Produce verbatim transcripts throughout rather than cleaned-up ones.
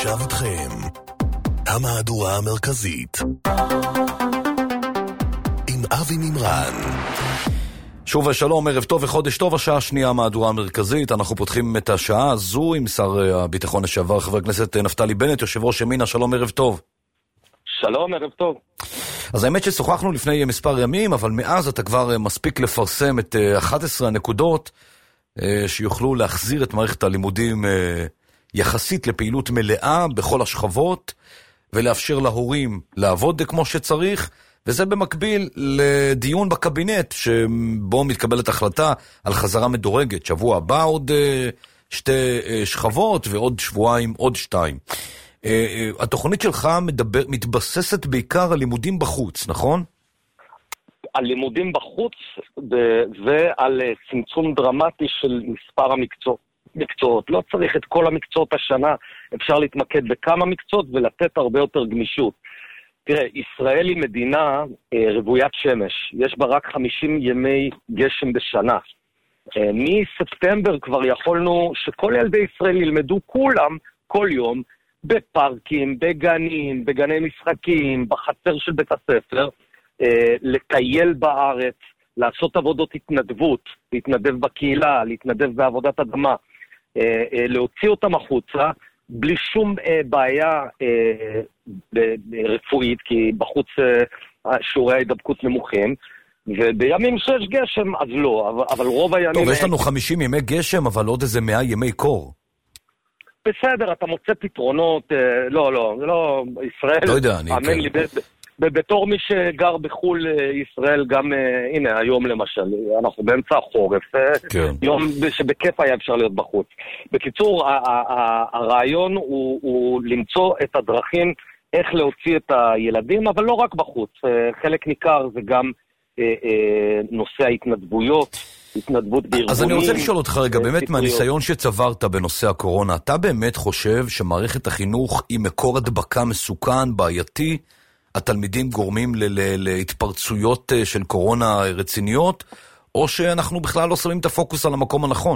עכשיו איתכם המהדורה המרכזית עם אבי מימרן. שוב ושלום, ערב טוב וחודש טוב. השעה השנייה המהדורה המרכזית. אנחנו פותחים את השעה הזו עם שר הביטחון לשעבר חבר הכנסת נפתלי בנט, יושב ראש ימינה. שלום, ערב טוב. שלום, ערב טוב. אז האמת ששוחחנו לפני מספר ימים, אבל מאז אתה כבר מספיק לפרסם את אחת עשרה הנקודות שיוכלו להחזיר את מערכת הלימודים יחסית לפעילות מלאה בכל השכבות, ולאפשר להורים לעבוד כמו שצריך, וזה במקביל לדיון בקבינט, שבו מתקבלת החלטה על חזרה מדורגת. שבוע הבא עוד שתי שכבות, ועוד שבועיים עוד שתיים. התוכנית שלך מדבר, מתבססת בעיקר על לימודים בחוץ, נכון? על לימודים בחוץ ועל צמצום דרמטי של מספר המקצועות. מקצועות. לא צריך את כל המקצועות השנה, אפשר להתמקד בכמה מקצועות ולתת הרבה יותר גמישות. תראה, ישראל היא מדינה אה, רוויית שמש, יש בה רק חמישים ימי גשם בשנה. אה, מספטמבר כבר יכולנו שכל ילדי ישראל ילמדו כולם, כל יום, בפארקים, בגנים, בגני משחקים, בחצר של בית הספר, אה, לטייל בארץ, לעשות עבודות התנדבות, להתנדב בקהילה, להתנדב בעבודת אדמה, אה, אה, להוציא אותם החוצה, בלי שום אה, בעיה אה, רפואית, כי בחוץ אה, שיעורי ההידבקות נמוכים, ובימים שיש גשם, אז לא, אבל, אבל רוב הימים... טוב, יש לנו חמישים ימי גשם, אבל עוד איזה מאה ימי קור. בסדר, אתה מוצא פתרונות, אה, לא, לא, לא, ישראל... לא יודע, אני... אמן לי, בתור מי שגר בחול ישראל, גם, הנה, היום למשל, אנחנו באמצע החורף, כן. יום שבכיף היה אפשר להיות בחוץ. בקיצור, הרעיון הוא, הוא למצוא את הדרכים איך להוציא את הילדים, אבל לא רק בחוץ. חלק ניכר זה גם נושא ההתנדבויות, התנדבות בארגונים. אז אני רוצה לשאול אותך רגע, באמת מהניסיון שצברת בנושא הקורונה, אתה באמת חושב שמערכת החינוך היא מקור הדבקה מסוכן, בעייתי, התלמידים גורמים ל- ל- להתפרצויות של קורונה רציניות, או שאנחנו בכלל לא שמים את הפוקוס על המקום הנכון?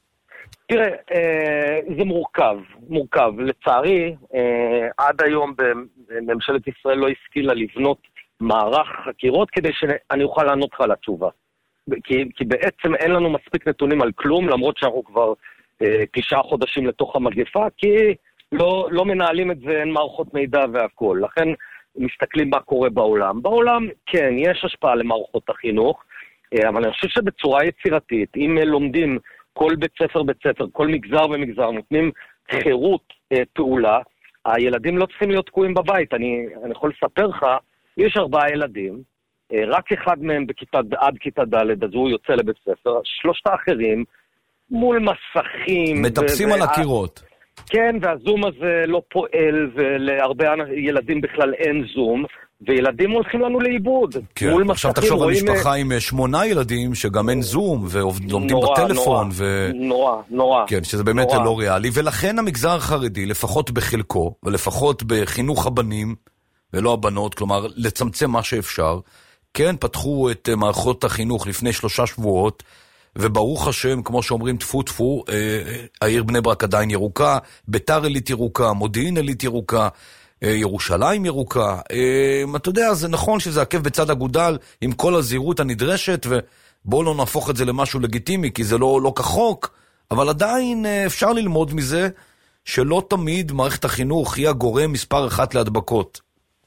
תראה, זה מורכב, מורכב. לצערי, עד היום בממשלת ישראל לא השכילה לבנות מערך חקירות כדי שאני אוכל לענות לך על התשובה. כי, כי בעצם אין לנו מספיק נתונים על כלום, למרות שאנחנו כבר תשעה חודשים לתוך המגפה, כי לא, לא מנהלים את זה, אין מערכות מידע והכל. לכן, מסתכלים מה קורה בעולם. בעולם, כן, יש השפעה למערכות החינוך, אבל אני חושב שבצורה יצירתית, אם לומדים כל בית ספר בית ספר, כל מגזר ומגזר, נותנים חירות פעולה, הילדים לא צריכים להיות תקועים בבית. אני, אני יכול לספר לך, יש ארבעה ילדים, רק אחד מהם בכיתה, עד כיתה ד', אז הוא יוצא לבית ספר, שלושת האחרים מול מסכים. מטפסים ו- על הקירות. כן, והזום הזה לא פועל, ולהרבה ילדים בכלל אין זום, וילדים הולכים לנו לאיבוד. כן, עכשיו תחשוב על משפחה עם שמונה ילדים, שגם אין זום, ולומדים בטלפון. נורא, נורא, נורא. כן, שזה באמת לא ריאלי, ולכן המגזר החרדי, לפחות בחלקו, ולפחות בחינוך הבנים, ולא הבנות, כלומר, לצמצם מה שאפשר, כן, פתחו את מערכות החינוך לפני שלושה שבועות, וברוך השם, כמו שאומרים, תפו תפו, אה, העיר בני ברק עדיין ירוקה, ביתר עילית ירוקה, מודיעין עילית ירוקה, אה, ירושלים ירוקה. אה, אתה יודע, זה נכון שזה עקב בצד אגודל עם כל הזהירות הנדרשת, ובואו לא נהפוך את זה למשהו לגיטימי, כי זה לא, לא כחוק, אבל עדיין אה, אפשר ללמוד מזה שלא תמיד מערכת החינוך היא הגורם מספר אחת להדבקות.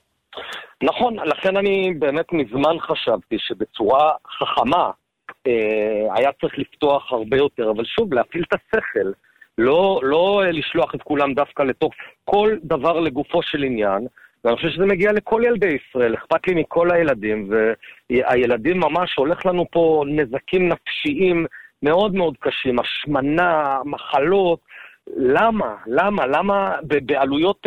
נכון, לכן אני באמת מזמן חשבתי שבצורה חכמה, היה צריך לפתוח הרבה יותר, אבל שוב, להפעיל את השכל, לא, לא לשלוח את כולם דווקא לתוך כל דבר לגופו של עניין, ואני חושב שזה מגיע לכל ילדי ישראל, אכפת לי מכל הילדים, והילדים ממש הולך לנו פה נזקים נפשיים מאוד מאוד קשים, השמנה, מחלות, למה? למה? למה בעלויות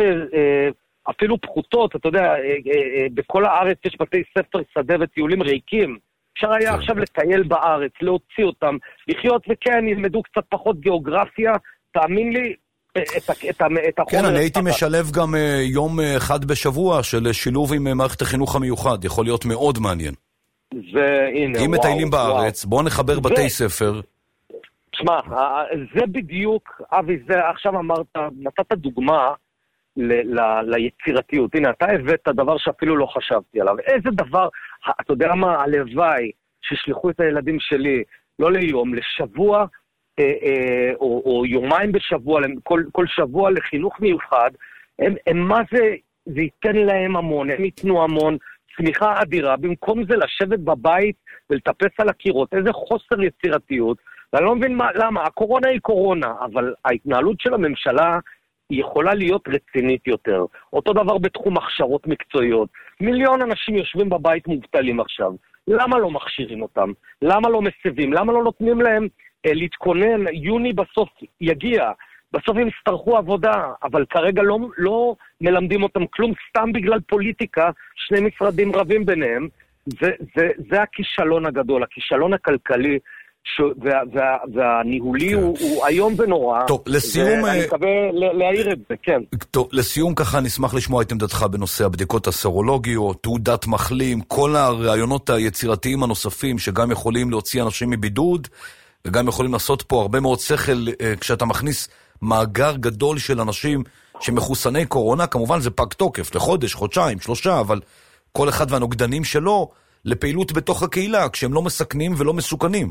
אפילו פחותות, אתה יודע, בכל הארץ יש בתי ספר, שדה וטיולים ריקים, אפשר היה עכשיו לטייל בארץ, להוציא אותם, לחיות, וכן, ילמדו קצת פחות גיאוגרפיה, תאמין לי, את, את, את החומר... כן, אני הייתי משלב גם יום אחד בשבוע של שילוב עם מערכת החינוך המיוחד, יכול להיות מאוד מעניין. זה, הנה, אם מטיילים בארץ, בואו נחבר בתי ספר. תשמע, זה בדיוק, אבי, זה עכשיו אמרת, נתת דוגמה ל- ל- ליצירתיות. הנה, אתה הבאת את הדבר שאפילו לא חשבתי עליו. איזה דבר, אתה יודע מה, הלוואי ששליחו את הילדים שלי, לא ליום, לשבוע, אה, אה, או, או יומיים בשבוע, כל, כל שבוע לחינוך מיוחד, הם, הם מה זה, זה ייתן להם המון, הם ייתנו המון, צמיחה אדירה, במקום זה לשבת בבית ולטפס על הקירות, איזה חוסר יצירתיות, ואני לא מבין מה, למה, הקורונה היא קורונה, אבל ההתנהלות של הממשלה היא יכולה להיות רצינית יותר. אותו דבר בתחום הכשרות מקצועיות. מיליון אנשים יושבים בבית מובטלים עכשיו. למה לא מכשירים אותם? למה לא מסבים? למה לא נותנים להם אה, להתכונן? יוני בסוף יגיע. בסוף הם יצטרכו עבודה, אבל כרגע לא, לא מלמדים אותם כלום, סתם בגלל פוליטיקה, שני משרדים רבים ביניהם. זה, זה, זה הכישלון הגדול, הכישלון הכלכלי, ש... וה... וה... והניהולי כן. הוא... הוא היום ונורא. טוב, לסיום... ואני מקווה להעיר את זה, כן. טוב, לסיום ככה נשמח לשמוע את עמדתך בנושא הבדיקות הסרולוגיות, תעודת מחלים, כל הרעיונות היצירתיים הנוספים שגם יכולים להוציא אנשים מבידוד, וגם יכולים לעשות פה הרבה מאוד שכל כשאתה מכניס מאגר גדול של אנשים שמחוסני קורונה, כמובן זה פג תוקף, לחודש, חודשיים, שלושה, אבל כל אחד והנוגדנים שלו לפעילות בתוך הקהילה, כשהם לא מסכנים ולא מסוכנים.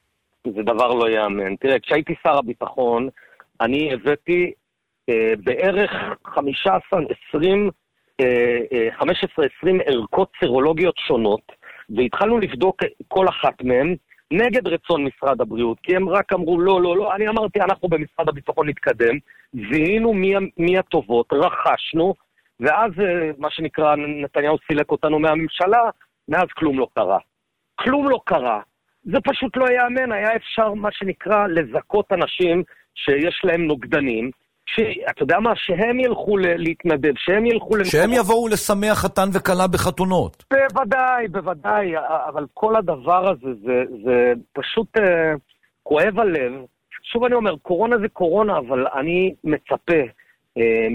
זה דבר לא יאמן. תראה, כשהייתי שר הביטחון, אני הבאתי אה, בערך חמש עשרה עשרים, אה, אה, חמש עשרה עשרים ערכות סרולוגיות שונות, והתחלנו לבדוק כל אחת מהן נגד רצון משרד הבריאות, כי הם רק אמרו לא, לא, לא, אני אמרתי, אנחנו במשרד הביטחון נתקדם, זיהינו מי, מי הטובות, רכשנו, ואז אה, מה שנקרא, נתניהו סילק אותנו מהממשלה, מאז כלום לא קרה. כלום לא קרה. זה פשוט לא יאמן, היה אפשר מה שנקרא לזכות אנשים שיש להם נוגדנים, שאתה יודע מה, שהם ילכו להתנדב, שהם ילכו למקום... שהם יבואו לשמח חתן וקלה בחתונות. בוודאי, בוודאי, אבל כל הדבר הזה, זה, זה פשוט אה, כואב הלב. שוב אני אומר, קורונה זה קורונה, אבל אני מצפה אה,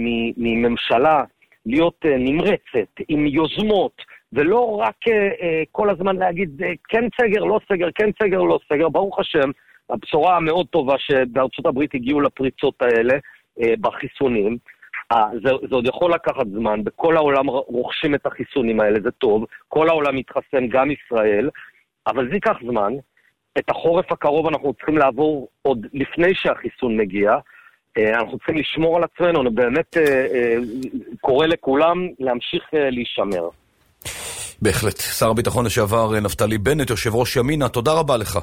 מממשלה להיות אה, נמרצת, עם יוזמות, ולא רק uh, uh, כל הזמן להגיד uh, כן סגר, לא סגר, כן סגר, לא סגר. ברוך השם, הבשורה המאוד טובה שבארצות הברית הגיעו לפריצות האלה uh, בחיסונים. Uh, זה, זה עוד יכול לקחת זמן, בכל העולם רוכשים את החיסונים האלה, זה טוב. כל העולם מתחסן, גם ישראל, אבל זה ייקח זמן. את החורף הקרוב אנחנו צריכים לעבור עוד לפני שהחיסון מגיע. Uh, אנחנו צריכים לשמור על עצמנו, אני באמת uh, uh, קורא לכולם להמשיך uh, להישמר. בהחלט. שר הביטחון לשעבר נפתלי בנט, יושב ראש ימינה, תודה רבה לך.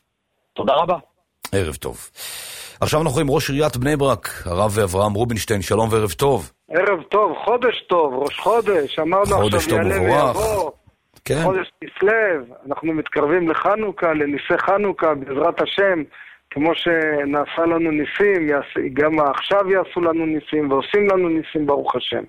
תודה רבה. ערב טוב. עכשיו אנחנו עם ראש עיריית בני ברק, הרב אברהם רובינשטיין, שלום וערב טוב. ערב טוב, חודש טוב, ראש חודש, אמרנו עכשיו יעלה ויבוא. כן. חודש תסלב, אנחנו מתקרבים לחנוכה, לניסי חנוכה, בעזרת השם, כמו שנעשה לנו ניסים, גם עכשיו יעשו לנו ניסים, ועושים לנו ניסים ברוך השם.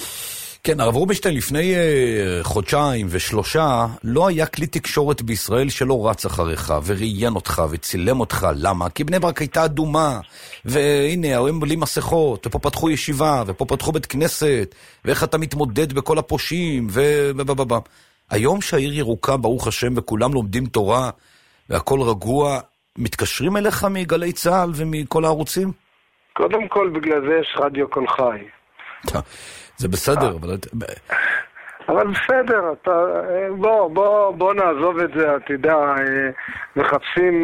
כן, הרב רובינשטיין, לפני uh, חודשיים ושלושה, לא היה כלי תקשורת בישראל שלא רץ אחריך, וראיין אותך, וצילם אותך. למה? כי בני ברק הייתה אדומה, והנה, הם בלי מסכות, ופה פתחו ישיבה, ופה פתחו בית כנסת, ואיך אתה מתמודד בכל הפושעים, ובבבבב. היום שהעיר ירוקה, ברוך השם, וכולם לומדים תורה, והכל רגוע, מתקשרים אליך מגלי צהל ומכל הערוצים? קודם כל, בגלל זה יש רדיו כל חי. זה בסדר, אבל... אבל בסדר, אתה... בוא, בוא, בוא נעזוב את זה, אתה יודע, מחפשים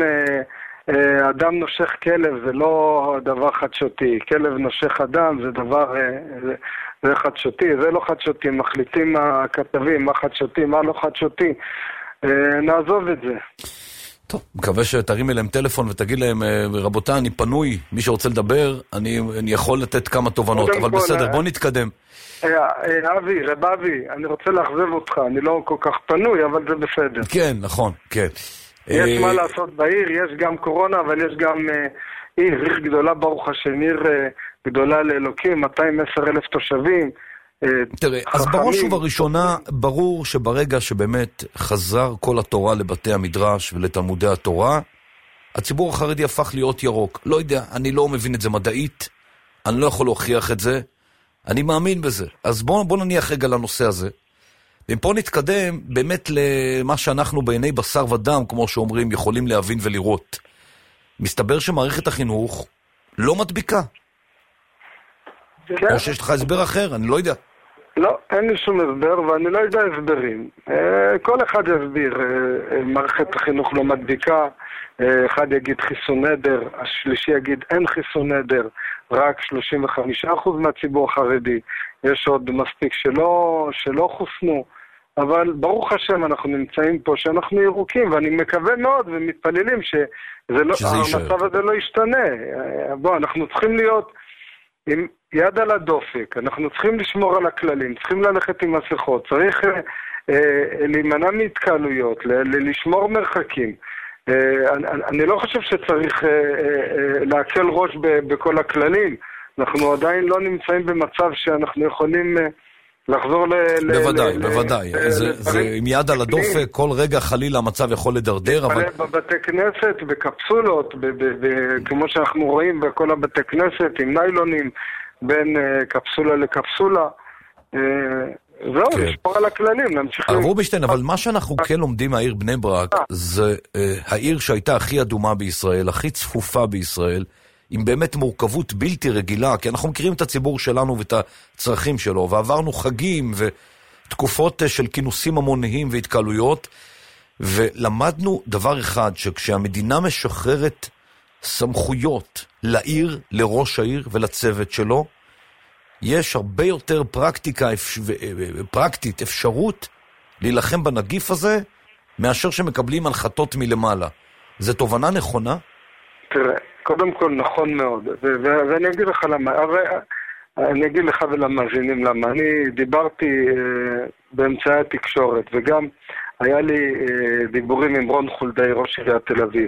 אדם נושך כלב, זה לא דבר חדשותי. כלב נושך אדם זה דבר... זה חדשותי, זה לא חדשותי. מחליטים הכתבים מה חדשותי, מה לא חדשותי. נעזוב את זה. טוב, מקווה שתרים אליהם טלפון ותגיד להם, רבותיי, אני פנוי, מי שרוצה לדבר, אני, אני יכול לתת כמה תובנות, אבל כל, בסדר, בוא נתקדם. אבי, רב אבי, אני רוצה לאכזב אותך, אני לא כל כך פנוי, אבל זה בסדר. כן, נכון, כן. יש מה לעשות בעיר, יש גם קורונה, אבל יש גם עיר, עיר גדולה ברוך השם, עיר גדולה לאלוקים, מאתיים ועשרה אלף תושבים. תראה, אז בראש ובראשונה, ברור שברגע שבאמת חזר כל התורה לבתי המדרש ולתלמודי התורה, הציבור החרדי הפך להיות ירוק. לא יודע, אני לא מבין את זה מדעית, אני לא יכול להוכיח את זה, אני מאמין בזה. אז בואו בוא נניח רגע לנושא הזה. ופה נתקדם באמת למה שאנחנו בעיני בשר ודם, כמו שאומרים, יכולים להבין ולראות. מסתבר שמערכת החינוך לא מדביקה. כן. או שיש לך הסבר אחר, אני לא יודע. לא, אין לי שום הסבר, ואני לא יודע הסברים. כל אחד יסביר, מערכת החינוך לא מדביקה, אחד יגיד חיסון נדר, השלישי יגיד אין חיסון נדר, רק שלושים וחמישה אחוז מהציבור החרדי, יש עוד מספיק שלא, שלא חוסנו, אבל ברוך השם אנחנו נמצאים פה שאנחנו ירוקים, ואני מקווה מאוד ומתפללים שהמצב הזה לא ישתנה. בוא, אנחנו צריכים להיות עם יד על הדופק, אנחנו צריכים לשמור על הכללים, צריכים ללכת עם מסכות, צריך אה, אה, להימנע מהתקהלויות, ל- ל- לשמור מרחקים. אה, אני, אני לא חושב שצריך אה, אה, להקל ראש ב- בכל הכללים, אנחנו עדיין לא נמצאים במצב שאנחנו יכולים אה, לחזור ל... בוודאי, ל- בוודאי, ל- זה, ל- זה עם יד על הדופק, כל רגע חלילה המצב יכול לדרדר, אבל... בבתי כנסת, בקפסולות, ב- ב- ב- כמו שאנחנו רואים בכל הבתי כנסת, עם ניילונים, בין uh, קפסולה לקפסולה, uh, זהו, כן. לשפור על הכללים, להמשיך... הרב רובינשטיין, אבל מה שאנחנו כן לומדים מהעיר בני ברק, זה uh, העיר שהייתה הכי אדומה בישראל, הכי צפופה בישראל, עם באמת מורכבות בלתי רגילה, כי אנחנו מכירים את הציבור שלנו ואת הצרכים שלו, ועברנו חגים ותקופות uh, של כינוסים המוניים והתקהלויות, ולמדנו דבר אחד, שכשהמדינה משחררת סמכויות לעיר, לראש העיר ולצוות שלו, יש הרבה יותר פרקטיקה, פרקטית, אפשרות להילחם בנגיף הזה, מאשר שמקבלים הנחתות מלמעלה. זו תובנה נכונה? תראה, קודם כל נכון מאוד, ו- ו- ואני אגיד לך למה, הרי אני אגיד לך ולמאזינים למה, אני דיברתי uh, באמצעי התקשורת, וגם היה לי uh, דיבורים עם רון חולדאי, ראש עיריית תל אביב.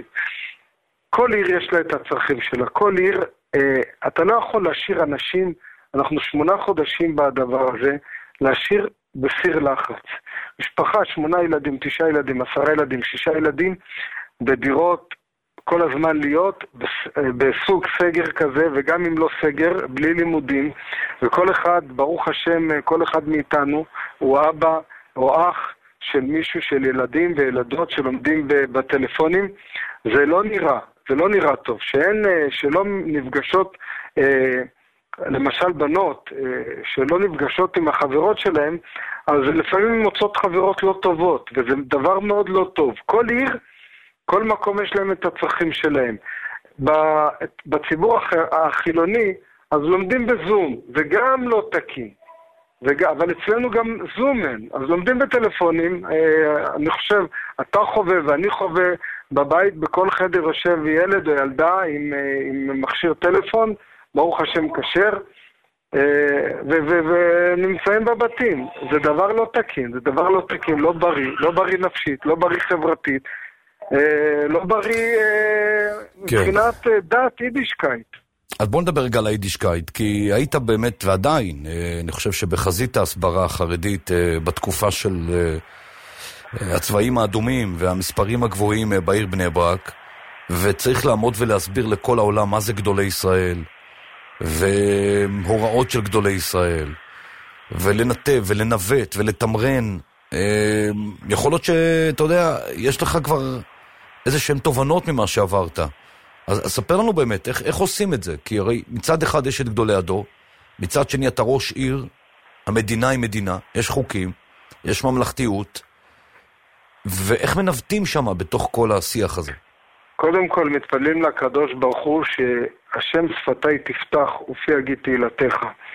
כל עיר יש לה את הצרכים שלה, כל עיר, אה, אתה לא יכול להשאיר אנשים, אנחנו שמונה חודשים בדבר הזה, להשאיר בסיר לחץ. משפחה, שמונה ילדים, תשעה ילדים, עשרה ילדים, שישה ילדים, בדירות כל הזמן להיות בסוג סגר כזה, וגם אם לא סגר, בלי לימודים, וכל אחד, ברוך השם, כל אחד מאיתנו, הוא אבא או אח של מישהו, של ילדים וילדות שלומדים בטלפונים, זה לא נראה. זה לא נראה טוב, שאין, שלא נפגשות, למשל בנות, שלא נפגשות עם החברות שלהם, אז לפעמים מוצאות חברות לא טובות, וזה דבר מאוד לא טוב. כל עיר, כל מקום יש להם את הצרכים שלהם. בציבור החילוני, אז לומדים בזום, וגם לא תקין. וגם, אבל אצלנו גם זומן, אז לומדים בטלפונים, אני חושב, אתה חווה ואני חווה, בבית, בכל חדר יושב ילד או ילדה עם, עם מכשיר טלפון, ברוך השם כשר, ונמצאים בבתים. זה דבר לא תקין, זה דבר לא תקין, לא בריא, לא בריא נפשית, לא בריא חברתית, לא בריא מבחינת דת יידישקייט. אז בוא נדבר רגע על היידישקייט, כי היית באמת ועדיין, אני חושב שבחזית ההסברה החרדית בתקופה של הצבעים האדומים והמספרים הגבוהים בעיר בני ברק, וצריך לעמוד ולהסביר לכל העולם מה זה גדולי ישראל, והוראות של גדולי ישראל, ולנתב ולנווט ולתמרן. יכול להיות שאתה יודע, יש לך כבר איזה שהן תובנות ממה שעברת. אז, אז ספר לנו באמת, איך, איך עושים את זה? כי הרי מצד אחד יש את גדולי הדור, מצד שני אתה ראש עיר, המדינה היא מדינה, יש חוקים, יש ממלכתיות, ואיך מנווטים שם בתוך כל השיח הזה? קודם כל מתפללים לקדוש ברוך הוא שהשם שפתי תפתח ופי אגיד תהילתך,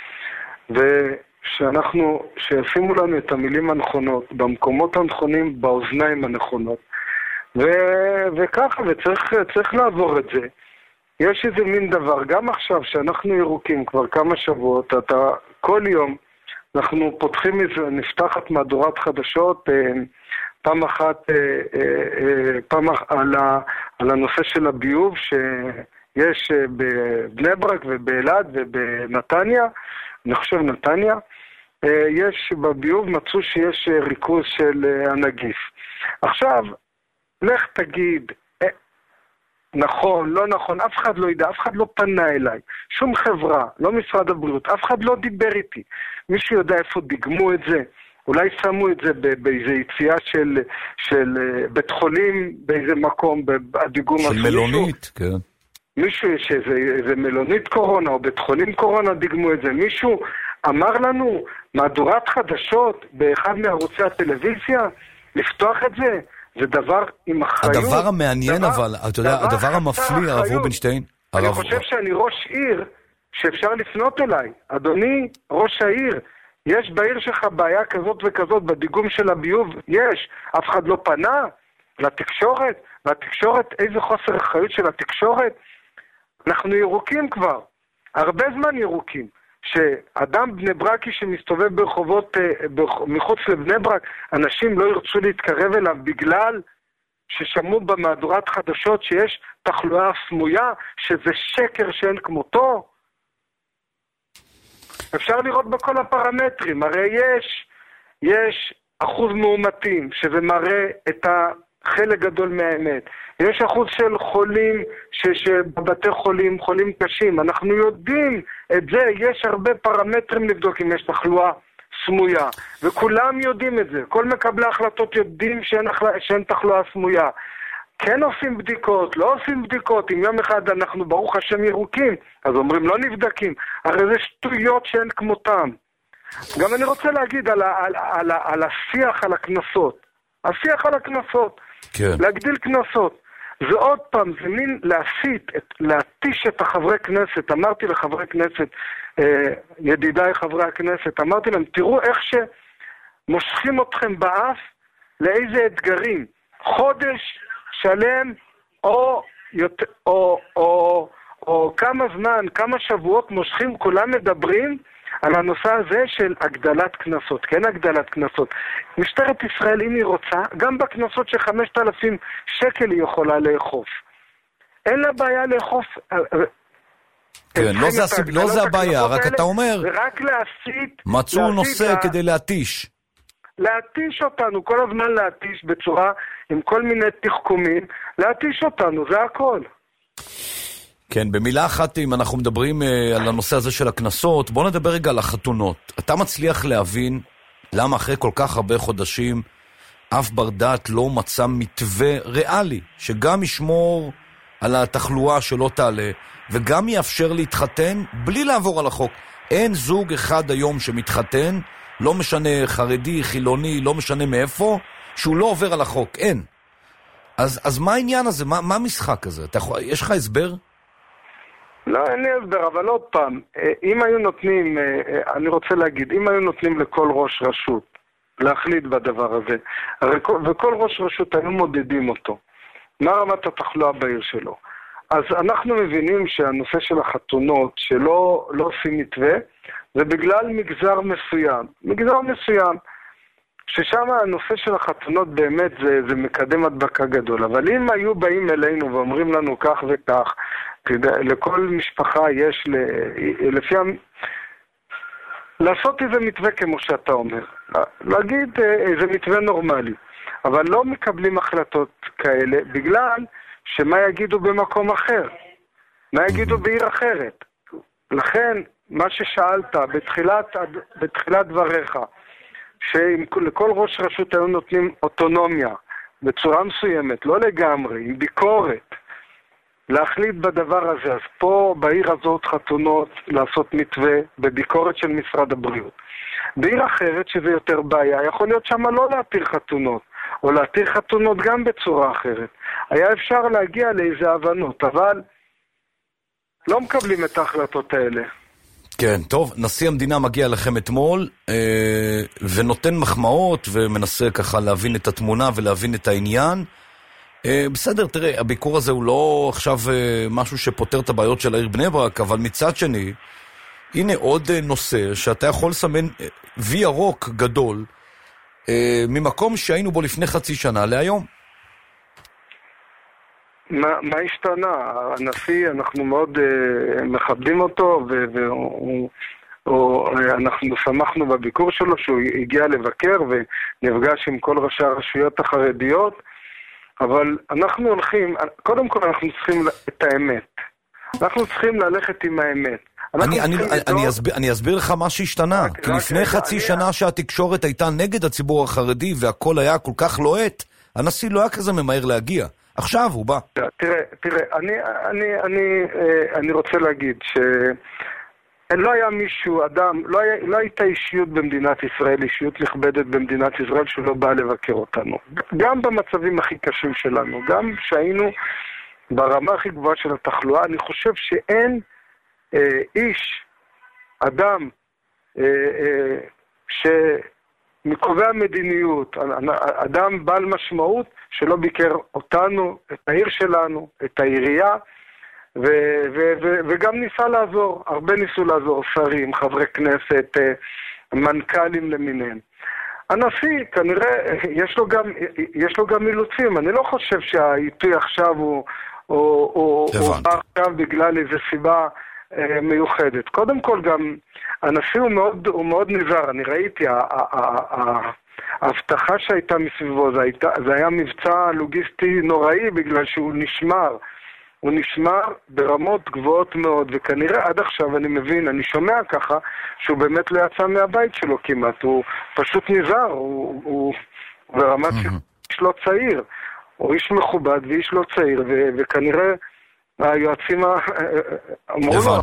ושאנחנו, שישימו לנו את המילים הנכונות במקומות הנכונים, באוזניים הנכונות, ו... וככה, וצריך צריך לעבור את זה. יש איזה מין דבר, גם עכשיו שאנחנו ירוקים כבר כמה שבועות, אתה כל יום אנחנו פותחים איזה, נפתחת מהדורת חדשות, פעם אחת, פעם על, ה... על הנושא של הביוב שיש בבני ברק ובאלעד ובנתניה, אני חושב נתניה, יש בביוב, מצאו שיש ריכוז של הנגיף. עכשיו, לך תגיד, אה, נכון, לא נכון, אף אחד לא ידע, אף אחד לא פנה אליי, שום חברה, לא משרד הבריאות, אף אחד לא דיבר איתי. מישהו יודע איפה דיגמו את זה? אולי שמו את זה באיזו יציאה של, של בית חולים, באיזה מקום, בדיגום של מלונית, כן. מישהו, יש איזה, איזה מלונית קורונה או בית חולים קורונה, דיגמו את זה. מישהו אמר לנו, מהדורת חדשות באחד מערוצי הטלוויזיה, לפתוח את זה, זה דבר עם אחריות. הדבר המעניין דבר, אבל, אתה יודע, הדבר המפליא, הרב רובינשטיין. אני הרב... חושב שאני ראש עיר שאפשר לפנות אליי. אדוני, ראש העיר, יש בעיר שלך בעיה כזאת וכזאת בדיגום של הביוב? יש. אף אחד לא פנה לתקשורת? והתקשורת, איזה חוסר אחריות של התקשורת? אנחנו ירוקים כבר. הרבה זמן ירוקים. שאדם בני ברקי שמסתובב ברחובות מחוץ לבני ברק, אנשים לא ירצו להתקרב אליו בגלל ששמעו במהדורת חדשות שיש תחלואה סמויה, שזה שקר שאין כמותו. אפשר לראות בכל הפרמטרים, הרי יש, יש אחוז מאומתים, שזה מראה את החלק גדול מהאמת. יש אחוז של חולים, שבבתי חולים, חולים קשים. אנחנו יודעים את זה, יש הרבה פרמטרים לבדוק אם יש תחלואה סמויה. וכולם יודעים את זה. כל מקבלי ההחלטות יודעים שאין, שאין תחלואה סמויה. כן עושים בדיקות, לא עושים בדיקות. אם יום אחד אנחנו ברוך השם ירוקים, אז אומרים לא נבדקים. הרי זה שטויות שאין כמותם. גם אני רוצה להגיד על, על, על, על השיח על הכנסות. השיח על הכנסות. כן. להגדיל כנסות. זה עוד פעם, זה מין להסיט, להתיש את החברי כנסת. אמרתי לחברי כנסת, אה, ידידיי חברי הכנסת, אמרתי להם, תראו איך שמושכים אתכם באף לאיזה אתגרים. חודש שלם או, או, או, או, או כמה זמן, כמה שבועות מושכים, כולם מדברים על הנושא הזה של הגדלת כנסות. כן, הגדלת כנסות. משטרת ישראל, אם היא רוצה, גם בכנסות של חמשת אלפים שקל היא יכולה לאכוף. אין לה בעיה לאכוף. כן, לא זה, הסיב... לא זה הבעיה, רק אתה אומר, רק להסיט, מצאו נושא לה... כדי להתיש. להתיש אותנו, כל הזמן להתיש בצורה, עם כל מיני תחכומים, להתיש אותנו, זה הכל. כן, במילה אחת, אם אנחנו מדברים uh, על הנושא הזה של הכנסות, בוא נדבר רגע על החתונות. אתה מצליח להבין למה אחרי כל כך הרבה חודשים אף בר דעת לא מצא מתווה ריאלי, שגם ישמור על התחלואה שלא תעלה, וגם יאפשר להתחתן בלי לעבור על החוק. אין זוג אחד היום שמתחתן, לא משנה חרדי, חילוני, לא משנה מאיפה, שהוא לא עובר על החוק, אין. אז, אז מה העניין הזה? מה, מה המשחק הזה? אתה יכול, יש לך הסבר? לא, אין לי הסבר, אבל עוד פעם, אם היו נותנים, אני רוצה להגיד, אם היו נותנים לכל ראש רשות להחליט בדבר הזה, וכל ראש רשות היו מודדים אותו, מה רמת התחלואה בעיר שלו? אז אנחנו מבינים שהנושא של החתונות, שלא לא עושים מתווה, זה בגלל מגזר מסוים. מגזר מסוים, ששם הנושא של החתונות באמת זה, זה מקדם הדבקה גדול. אבל אם היו באים אלינו ואומרים לנו כך וכך, תדע, לכל משפחה יש, לפי... לעשות איזה מתווה כמו שאתה אומר. להגיד איזה מתווה נורמלי. אבל לא מקבלים החלטות כאלה, בגלל שמה יגידו במקום אחר. מה יגידו בעיר אחרת. לכן, מה ששאלת בתחילת, בתחילת דבריך, שלכל ראש רשות היו נותנים אוטונומיה, בצורה מסוימת, לא לגמרי, עם ביקורת, להחליט בדבר הזה. אז פה בעיר הזאת חתונות, לעשות מתווה בביקורת של משרד הבריאות. בעיר אחרת, שזה יותר בעיה, יכול להיות שמה לא להתיר חתונות, או להתיר חתונות גם בצורה אחרת. היה אפשר להגיע לאיזה הבנות, אבל לא מקבלים את ההחלטות האלה. כן, טוב, נשיא המדינה מגיע לכם אתמול, אה, ונותן מחמאות, ומנסה ככה להבין את התמונה ולהבין את העניין. אה, בסדר, תראה, הביקור הזה הוא לא עכשיו אה, משהו שפותר את הבעיות של העיר בני ברק, אבל מצד שני, הנה עוד אה, נושא שאתה יכול לסמן אה, וי ירוק גדול, אה, ממקום שהיינו בו לפני חצי שנה להיום. מה, מה השתנה? הנשיא, אנחנו מאוד uh, מכבדים אותו, ואנחנו שמחנו בביקור שלו, שהוא הגיע לבקר ונפגש עם כל ראשי הרשויות החרדיות, אבל אנחנו הולכים, קודם כל אנחנו צריכים את האמת. אנחנו צריכים ללכת עם האמת. אני, אני, אני, אסביר, אני אסביר לך מה שהשתנה, כי לפני חצי שנה שהתקשורת הייתה נגד הציבור החרדי והכל היה כל כך לוהט, הנשיא לא היה כזה ממהר להגיע. עכשיו הוא בא. תראה, תראה, אני, אני, אני, אני רוצה להגיד ש... לא היה מישהו, אדם, לא, היה, לא הייתה אישיות במדינת ישראל, אישיות נכבדת במדינת ישראל שהוא לא בא לבקר אותנו. גם במצבים הכי קשים שלנו, גם שהיינו ברמה הכי גבוהה של התחלואה, אני חושב שאין אה, איש, אדם, אה, אה, שמקובע מדיניות, אדם בעל משמעות שלא ביקר אותנו, את העיר שלנו, את העירייה, ו- ו- ו- וגם ניסה לעזור, הרבה ניסו לעזור, שרים, חברי כנסת, מנכ"לים למיניהם. הנשיא, כנראה, יש לו גם, יש לו גם אילוצים. אני לא חושב שהעיתוי עכשיו הוא, הוא, הוא, הוא בא עכשיו בגלל איזו סיבה אה, מיוחדת. קודם כל גם, הנשיא הוא מאוד, הוא מאוד נזהר. אני ראיתי, ההבטחה שהייתה מסביבו, זה, הייתה, זה היה מבצע לוגיסטי נוראי בגלל שהוא נשמר. הוא נשמע ברמות גבוהות מאוד, וכנראה עד עכשיו אני מבין, אני שומע ככה, שהוא באמת לא יצא מהבית שלו כמעט, הוא פשוט נזהר, הוא, הוא ברמת איש לא צעיר, הוא איש מכובד ואיש לא צעיר, ו, וכנראה היועצים אמרו לו,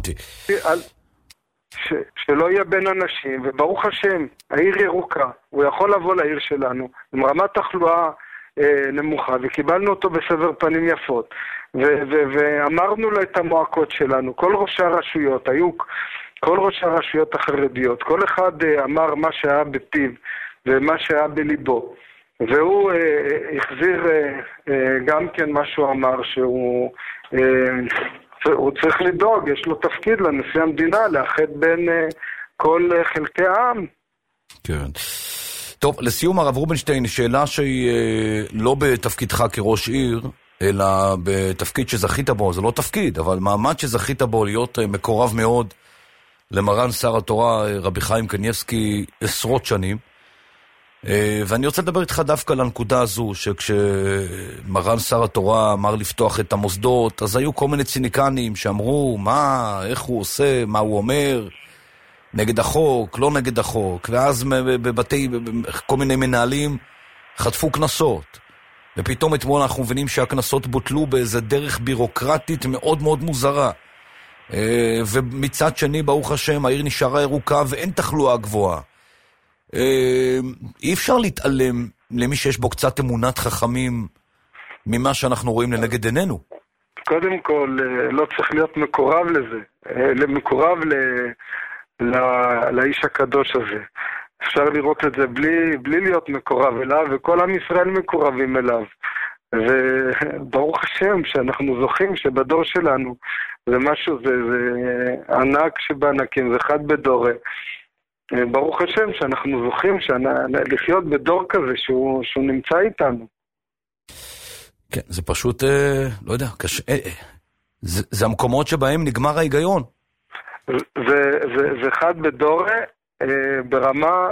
ש, שלא יהיה בין אנשים, וברוך השם, העיר ירוקה, הוא יכול לבוא לעיר שלנו, עם רמת תחלואה אה, נמוכה, וקיבלנו אותו בסבר פנים יפות. ו- ו- ואמרנו לו את המועקות שלנו, כל ראשי הרשויות, היו כל ראשי הרשויות החרדיות, כל אחד uh, אמר מה שהיה בפיו ומה שהיה בליבו, והוא uh, החזיר uh, uh, גם כן מה שהוא אמר, שהוא uh, הוא צריך לדאוג, יש לו תפקיד לנשיא המדינה, לאחד בין uh, כל uh, חלקי העם. כן. טוב, לסיום הרב רובינשטיין, שאלה שהיא uh, לא בתפקידך כראש עיר, אלא בתפקיד שזכית בו, זה לא תפקיד, אבל מעמד שזכית בו להיות מקורב מאוד למרן שר התורה רבי חיים קניבסקי עשרות שנים, ואני רוצה לדבר איתך דווקא על הנקודה הזו, שכשמרן שר התורה אמר לפתוח את המוסדות, אז היו כל מיני ציניקנים שאמרו, מה, איך הוא עושה, מה הוא אומר, נגד החוק, לא נגד החוק, ואז בבתי, כל מיני מנהלים חטפו כנסות. ופתאום אתמול אנחנו מבינים שהכנסות בוטלו באיזה דרך בירוקרטית מאוד מאוד מוזרה. ומצד שני, ברוך השם, העיר נשארה ירוקה ואין תחלואה גבוהה. אי אפשר להתעלם למי שיש בו קצת אמונת חכמים ממה שאנחנו רואים לנגד עינינו. קודם כל, לא צריך להיות מקורב לזה. מקורב ל... לא... לאיש הקדוש הזה. אפשר לראות את זה בלי, בלי להיות מקורב אליו, וכל עם ישראל מקורבים אליו. וברוך השם שאנחנו זוכים שבדור שלנו זה משהו, זה, זה ענק שבענקים, זה חד בדורה. ברוך השם שאנחנו זוכים שאני, לחיות בדור כזה שהוא, שהוא נמצא איתנו. כן, זה פשוט, אה, לא יודע, קשה, אה, זה, זה המקומות שבהם נגמר ההיגיון. זה, זה, זה חד בדורה, ברמה,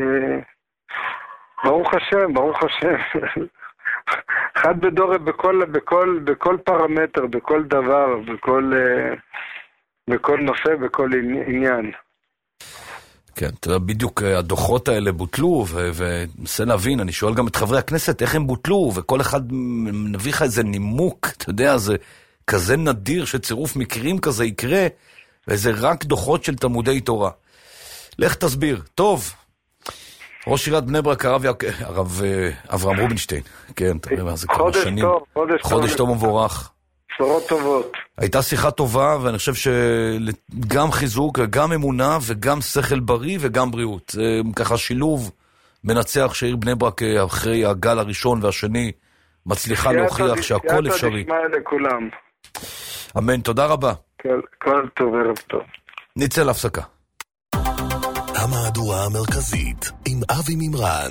ברוך השם, ברוך השם, חד בדורה בכל, בכל, בכל פרמטר, בכל דבר, בכל, בכל נושא, בכל עניין. כן, בדיוק הדוחות האלה בוטלו, ונסה להבין, אני שואל גם את חברי הכנסת איך הם בוטלו, וכל אחד נביא לך איזה נימוק, אתה יודע, זה כזה נדיר שצירוף מקרים כזה יקרה, וזה רק דוחות של תלמודי תורה. לך תסביר. טוב, ראש עיריית בני ברק, הרב, הרב אברהם רובינשטיין. כן, תראה מה זה כמה שנים. טוב, חודש, חודש טוב ומבורך. בשורות טובות. הייתה שיחה טובה, ואני חושב שגם חיזוק, גם אמונה, וגם שכל בריא, וגם בריאות. זה ככה שילוב מנצח שעיר בני ברק אחרי הגל הראשון והשני, מצליחה להוכיח שהכל אפשרי. ידע נשמע לכולם. אמן, תודה רבה. כל, כל טוב, ערב טוב. נצא להפסקה. המהדורה המרכזית עם אבי מימרן.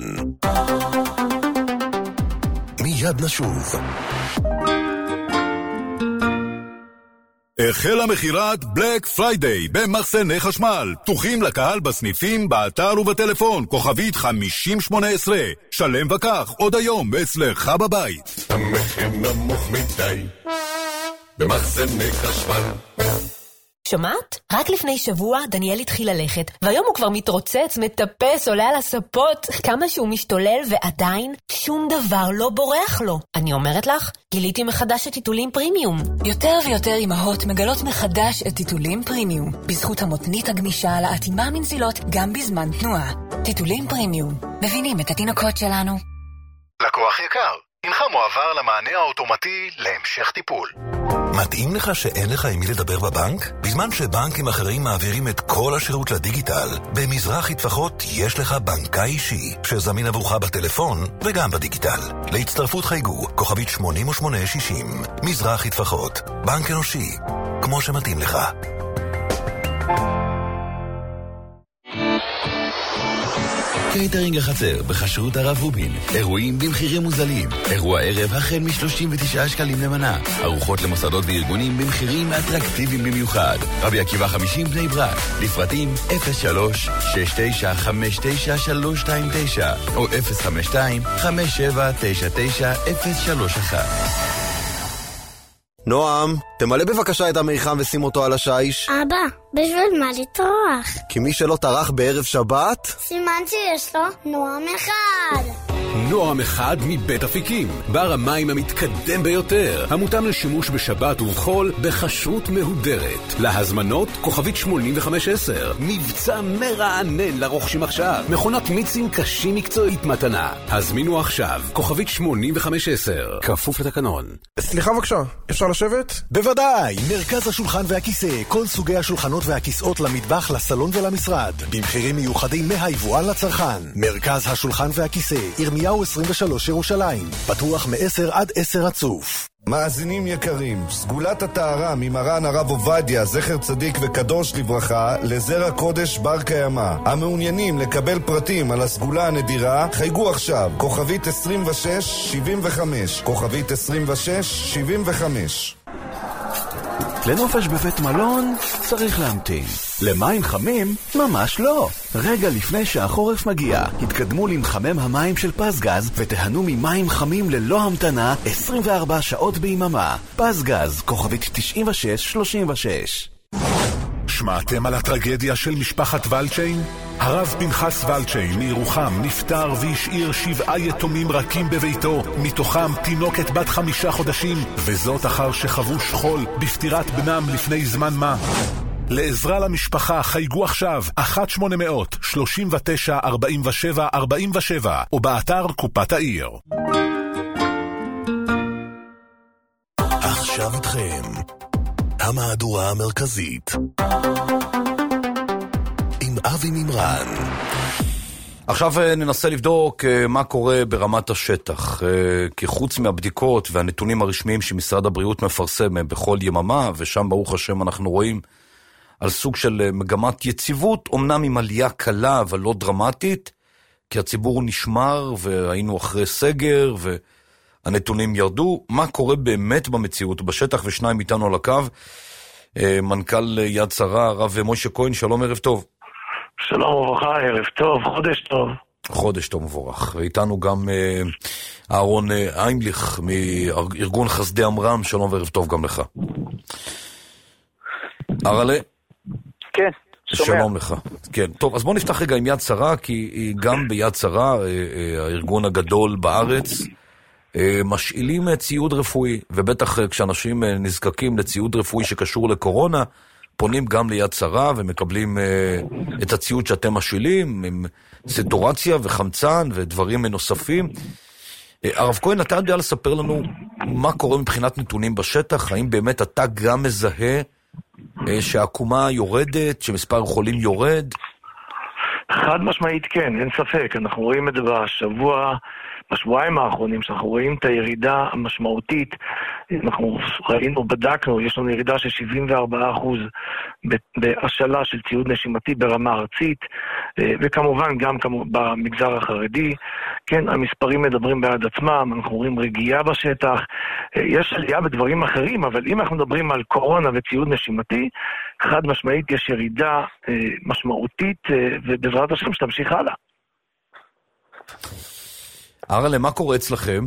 מיד נשוב. החלה מחירת בלק פריידיי במחסני חשמל. פתוחים לקהל בסניפים, באתר ובטלפון. כוכבית חמישים שמונה עשרה. שלם וכך עוד היום אצלך בבית. המחיר נמוך מדי במחסני חשמל. שומעת? רק לפני שבוע דניאל התחיל ללכת, והיום הוא כבר מתרוצץ, מטפס, עולה על הספות, כמה שהוא משתולל ועדיין שום דבר לא בורח לו. אני אומרת לך, גיליתי מחדש את טיטולים פרימיום. יותר ויותר אמהות מגלות מחדש את טיטולים פרימיום, בזכות המותנית הגמישה להתאימה מנזילות גם בזמן תנועה. טיטולים פרימיום, מבינים את התינוקות שלנו. לקוח יקר, אינך מועבר למענה האוטומטי להמשך טיפול. מתאים לך שאין לך עם מי לדבר בבנק? בזמן שבנקים אחרים מעבירים את כל השירות לדיגיטל, במזרחי טפחות יש לך בנקאי אישי, שזמין עבורך בטלפון וגם בדיגיטל. להצטרפות חייגו, כוכבית שמונים ושמונה שישים. מזרחי טפחות, בנק אנושי, כמו שמתאים לך. קייטרינג החצר בחשרות הרב רובין, אירועים במחירים מוזלים, אירוע ערב החל מ-שלושים ותשעה שקלים למנה, ארוחות למוסדות וארגונים במחירים אטרקטיביים במיוחד. רבי עקיבא חמישים בני ברק, לפרטים אפס שלוש שש תשע חמש תשע שלוש שתיים תשע או אפס חמש שתיים חמש שבע תשע תשע אפס שלוש אחת. נועם, תמלא בבקשה את המיחם ושים אותו על השיש. אבא, בשביל מה לטרוח? כי מי שלא טרח בערב שבת, סימן שיש לו נועם אחד. נועם אחד מבית אפיקים, בר המים המתקדם ביותר, המותאם לשימוש בשבת ובחול בכשרות מהודרת. להזמנות כוכבית שמונים וחמש עשר. מבצע מרענן לרוכשים עכשיו, מכונת מיצים קשים מקצועית מתנה. הזמינו עכשיו כוכבית שמונים וחמש עשר, כפוף לתקנון. סליחה בבקשה, אפשר לשבת? בוודאי, מרכז השולחן והכיסא, כל סוגי השולחנות והכיסאות למטבח, לסלון ולמשרד, במחירים מיוחדים מהיבואן לצרכן. מרכז השולחן והכיסא, ירמיהו עשרים ושלוש ירושלים, פתוח מ-עשר עד עשר רצוף. מאזינים יקרים, סגולת הטהרה ממרן הרב עובדיה, זכר צדיק וקדוש לברכה, לזרע קודש בר קיימא. המעוניינים לקבל פרטים על הסגולה הנדירה, חייגו עכשיו, כוכבית עשרים ושש שבעים וחמש, כוכבית עשרים ושש שבעים וחמש. לנופש בבית מלון צריך להמתין. למים חמים? ממש לא. רגע לפני שהחורף מגיע, התקדמו למחמם המים של פסגז ותהנו ממים חמים ללא המתנה עשרים וארבע שעות ביממה. פסגז, כוכבית תשעים ושש שלושים ושש. שמעתם על הטרגדיה של משפחת ולצ'יין? הרב פנחס ולצ'יין מירוחם נפטר והשאיר שבעה יתומים רכים בביתו, מתוכם תינוקת בת חמישה חודשים, וזאת אחר שחוו שכול בפטירת בנם לפני זמן מה. לעזרה למשפחה חייגו עכשיו אחת שמונה אפס שלושים ותשע ארבעים ושבע ארבעים ושבע או באתר קופת העיר. עכשיו איתכם המהדורה המרכזית עם אבי מימרן. עכשיו ננסה לבדוק מה קורה ברמת השטח, כי חוץ מהבדיקות והנתונים הרשמיים שמשרד הבריאות מפרסם בכל יממה, ושם ברוך השם אנחנו רואים על סוג של מגמת יציבות, אומנם עם עלייה קלה אבל לא דרמטית, כי הציבור נשמר והיינו אחרי סגר והנתונים ירדו. מה קורה באמת במציאות בשטח? ושניים איתנו על הקו, מנכ"ל יד שרה, הרב משה כהן, שלום, ערב טוב. שלום וברכה, ערב טוב, חודש טוב. חודש טוב מבורך. ואיתנו גם אהרון איימליך מארגון חסדי אמרם, שלום וערב טוב גם לך. ארלה? כן, שומע. שלום לך. כן, טוב, אז בוא נפתח רגע עם יד שרה, כי גם ביד שרה, הארגון הגדול בארץ, משאילים ציוד רפואי, ובטח כשאנשים נזקקים לציוד רפואי שקשור לקורונה, פונים גם ליד שרה ומקבלים uh, את הציוד שאתם משאילים, עם סטורציה וחמצן ודברים נוספים. Uh, הרב כהן, אתה יודע לספר לנו מה קורה מבחינת נתונים בשטח? האם באמת אתה גם מזהה uh, שהעקומה יורדת, שמספר חולים יורד? חד משמעית כן, אין ספק. אנחנו רואים את זה בשבוע... בשבועיים האחרונים שאנחנו רואים את הירידה המשמעותית, אנחנו ראינו, בדקנו, יש לנו ירידה של שבעים וארבעה אחוז בהשאלה של ציוד נשימתי ברמה ארצית, וכמובן גם במגזר החרדי. כן, המספרים מדברים בעד עצמם, אנחנו רואים רגיעה בשטח, יש עלייה בדברים אחרים, אבל אם אנחנו מדברים על קורונה וציוד נשימתי, חד משמעית יש ירידה משמעותית, ובעזרת השם שתמשיך הלאה. ארלה, מה קורה אצלכם?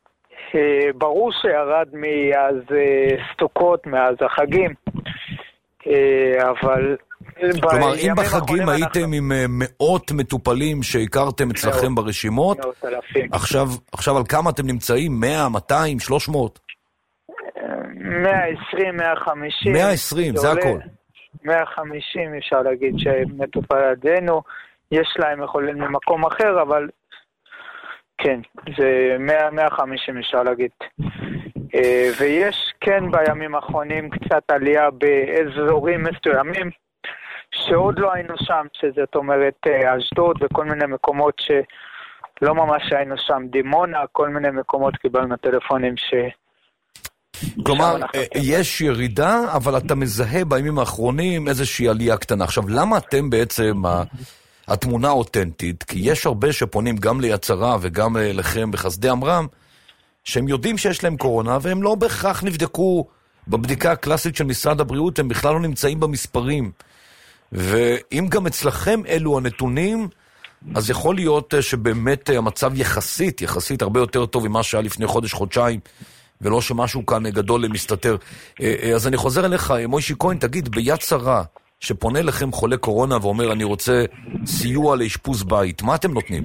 ברור שירד מאז סטוקות, מאז החגים. אבל... כלומר, אם בחגים הייתם עם מאות מטופלים שהכרתם אצלכם ברשימות, עכשיו על כמה אתם נמצאים? מאה, מאתיים, שלוש מאות? מאה ועשרים, מאה וחמישים. מאה ועשרים, זה הכל. מאה וחמישים אפשר להגיד שמטופל עדינו, יש להם יכולים ממקום אחר, אבל כן, זה מאה, מאה וחמישים אפשר להגיד. ויש כן בימים האחרונים קצת עלייה באזורים מסוימים, שעוד לא היינו שם, שזאת אומרת אשדוד וכל מיני מקומות שלא ממש היינו שם, דימונה, כל מיני מקומות קיבלנו טלפונים ש... כלומר, יש ירידה, אבל אתה מזהה בימים האחרונים איזושהי עלייה קטנה. עכשיו, למה אתם בעצם התמונה האותנטית? כי יש הרבה שפונים גם ליצרה וגם לכם בחסדי אמרם, שהם יודעים שיש להם קורונה, והם לא בהכרח נבדקו בבדיקה הקלאסית של משרד הבריאות, הם בכלל לא נמצאים במספרים. ואם גם אצלכם אלו הנתונים, אז יכול להיות שבאמת המצב יחסית, יחסית הרבה יותר טוב ממה שהיה לפני חודש, חודשיים, ולא שמשהו כאן גדול מסתתר. אז אני חוזר אליך, מוישי כהן, תגיד, ביד שרה, שפונה לכם חולה קורונה ואומר, אני רוצה סיוע לאשפוז בית, מה אתם נותנים?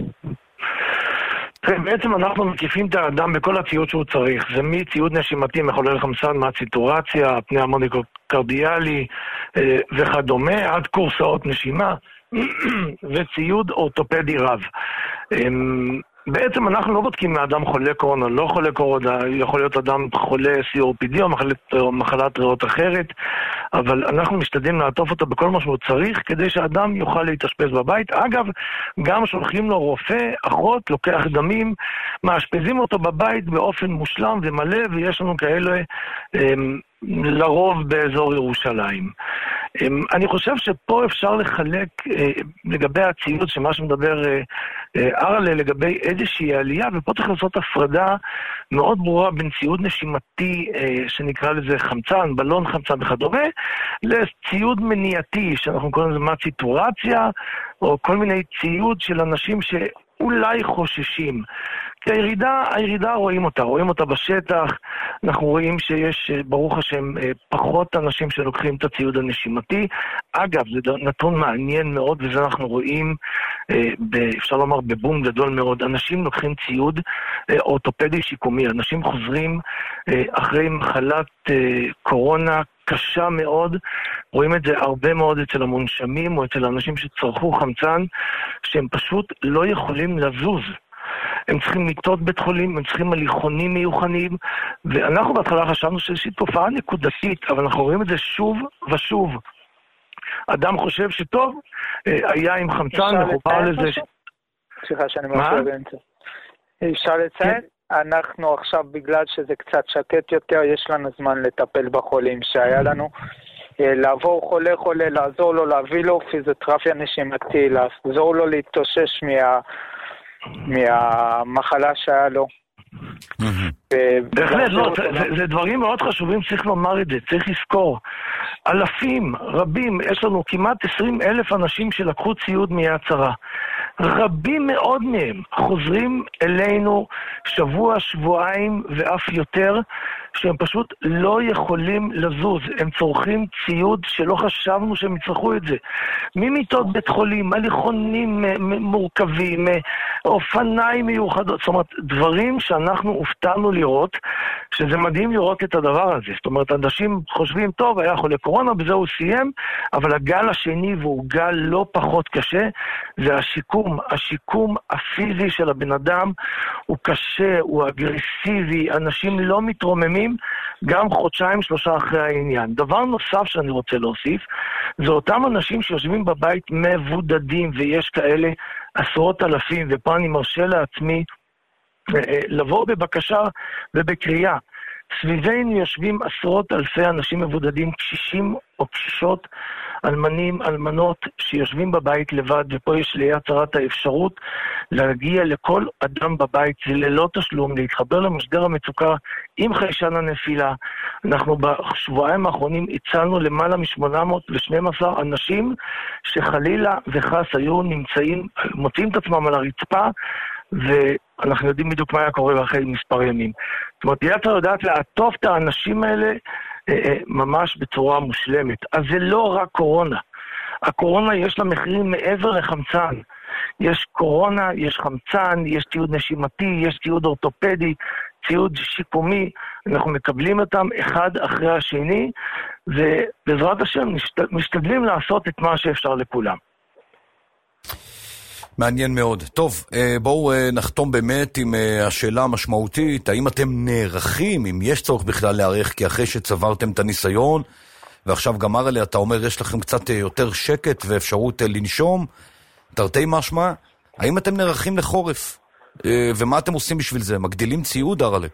בעצם אנחנו מקיפים את האדם בכל הציוד שהוא צריך. זה מציוד נשימתי, מחולל חמצן, מהציטורציה, פנאומוניקרדיאלי וכדומה, עד קורסאות נשימה וציוד אורתופדי רב. בעצם אנחנו לא בודקים מאדם חולה קורונה, לא חולה קורונה, יכול להיות אדם חולה סי או פי די או מחלת, או מחלת ריאות אחרת, אבל אנחנו משתדלים לעטוף אותו בכל מה שהוא צריך, כדי שאדם יוכל להתאשפז בבית. אגב, גם שולחים לו רופא, אחות, לוקח דמים, מאשפזים אותו בבית באופן מושלם ומלא, ויש לנו כאלה הם, לרוב באזור ירושלים. הם, אני חושב שפה אפשר לחלק אה, לגבי הציוד, שמה שמדבר אה, אה, ארלה לגבי איזושהי עלייה, ופה צריך לעשות הפרדה מאוד ברורה בין ציוד נשימתי, אה, שנקרא לזה חמצן, בלון חמצן וכדומה, לציוד מניעתי, שאנחנו קוראים לזה מהציטורציה, או כל מיני ציוד של אנשים שאולי חוששים. כי הירידה, הירידה רואים אותה, רואים אותה בשטח, אנחנו רואים שיש, ברוך השם, פחות אנשים שלוקחים את הציוד הנשימתי. אגב, זה נתון מעניין מאוד, וזה אנחנו רואים, אפשר לומר, בבום גדול מאוד. אנשים לוקחים ציוד אורתופדי שיקומי, אנשים חוזרים אחרי מחלת קורונה קשה מאוד, רואים את זה הרבה מאוד אצל המונשמים, או אצל האנשים שצרכו חמצן, שהם פשוט לא יכולים לזוז. הם צריכים מיטות בית חולים, הם צריכים הליכונים מיוחדים, ואנחנו בהתחלה חשבנו שזו תופעה נקודתית, אבל אנחנו רואים את זה שוב ושוב. אדם חושב שטוב, היה עם חמצן, מחובר לזה... סליחה שאני מרשה באמצע. אפשר לציין? אנחנו עכשיו, בגלל שזה קצת שקט יותר, יש לנו זמן לטפל בחולים שהיה לנו. לעבור חולה חולה, לעזור לו, להביא לו פיזיותרפיה נשימתי, לעזור לו להתאושש מה... מהמחלה שהיה לו. בהחלט, לא, זה דברים מאוד חשובים, צריך לומר את זה, צריך לזכור. אלפים, רבים, יש לנו כמעט עשרים אלף אנשים שלקחו ציוד מיד שרה. רבים מאוד מהם חוזרים אלינו שבוע, שבועיים ואף יותר, שהם פשוט לא יכולים לזוז. הם צורכים ציוד שלא חשבנו שהם יצרכו את זה. ממיטות בית חולים, הליכונים מורכבים, אופניים מיוחדות, זאת אומרת, דברים שאנחנו הופתענו לראות, שזה מדהים לראות את הדבר הזה. זאת אומרת, אנשים חושבים, טוב, היה חולה קורונה, בזה הוא סיים, אבל הגל השני, והוא גל לא פחות קשה, זה השיקום. השיקום הפיזי של הבן אדם הוא קשה, הוא אגרסיבי, אנשים לא מתרוממים, גם חודשיים, שלושה אחרי העניין. דבר נוסף שאני רוצה להוסיף, זה אותם אנשים שיושבים בבית מבודדים, ויש כאלה עשרות אלפים, ופה אני מרשה לעצמי לבוא בבקשה ובקריאה. סביבנו יושבים עשרות אלפי אנשים מבודדים, קשישים או קשישות, אלמנים, אלמנות, שיושבים בבית לבד, ופה יש ליד שרת האפשרות להגיע לכל אדם בבית, זה ללא תשלום, להתחבר למשדר המצוקה עם חיישן הנפילה. אנחנו בשבועיים האחרונים הצלנו למעלה מ-שמונה מאות ושתים עשרה אנשים שחלילה וחס היו נמצאים, מוצאים את עצמם על הרצפה, ואנחנו יודעים בדיוק מה היה קורה אחרי מספר ימים. זאת אומרת, יתר יודעת לעטוף את האנשים האלה ממש בצורה מושלמת. אז זה לא רק קורונה. הקורונה יש לה מחירים מעבר לחמצן. יש קורונה, יש חמצן, יש ציוד נשימתי, יש ציוד אורתופדי, ציוד שיקומי. אנחנו מקבלים אותם אחד אחרי השני, ובעזרת השם משתדלים לעשות את מה שאפשר לכולם. מעניין מאוד. טוב, בואו נחתום באמת עם השאלה המשמעותית, האם אתם נערכים, אם יש צורך בכלל להערך, כי אחרי שצברתם את הניסיון, ועכשיו גמר עליה, אתה אומר, יש לכם קצת יותר שקט ואפשרות לנשום, תרתי משמע, האם אתם נערכים לחורף? ומה אתם עושים בשביל זה? מגדילים ציוד, הרלה?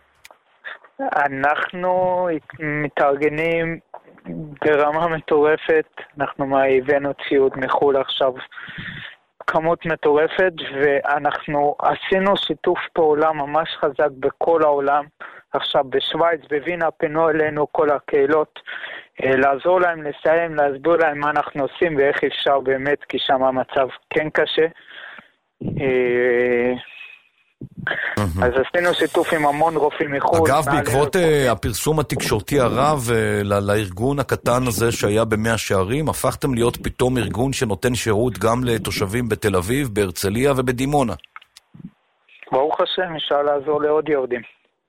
אנחנו מתארגנים ברמה מטורפת, אנחנו הבאנו ציוד מחול עכשיו, כמות מטורפת, ואנחנו עשינו שיתוף פעולה ממש חזק בכל העולם. עכשיו בשוויץ, בווינה, פנו אלינו כל הקהילות, לעזור להם, לסיים, להסביר להם מה אנחנו עושים ואיך אפשר באמת, כי שם המצב כן קשה. אז עשינו שיתוף עם המון רופאים מחוץ. אגב, בעקבות הפרסום התקשורתי הרב לארגון הקטן הזה שהיה במאה שערים, הפכתם להיות פתאום ארגון שנותן שירות גם לתושבים בתל אביב, בהרצליה ובדימונה. ברוך השם, אפשר לעזור לעוד יהודים.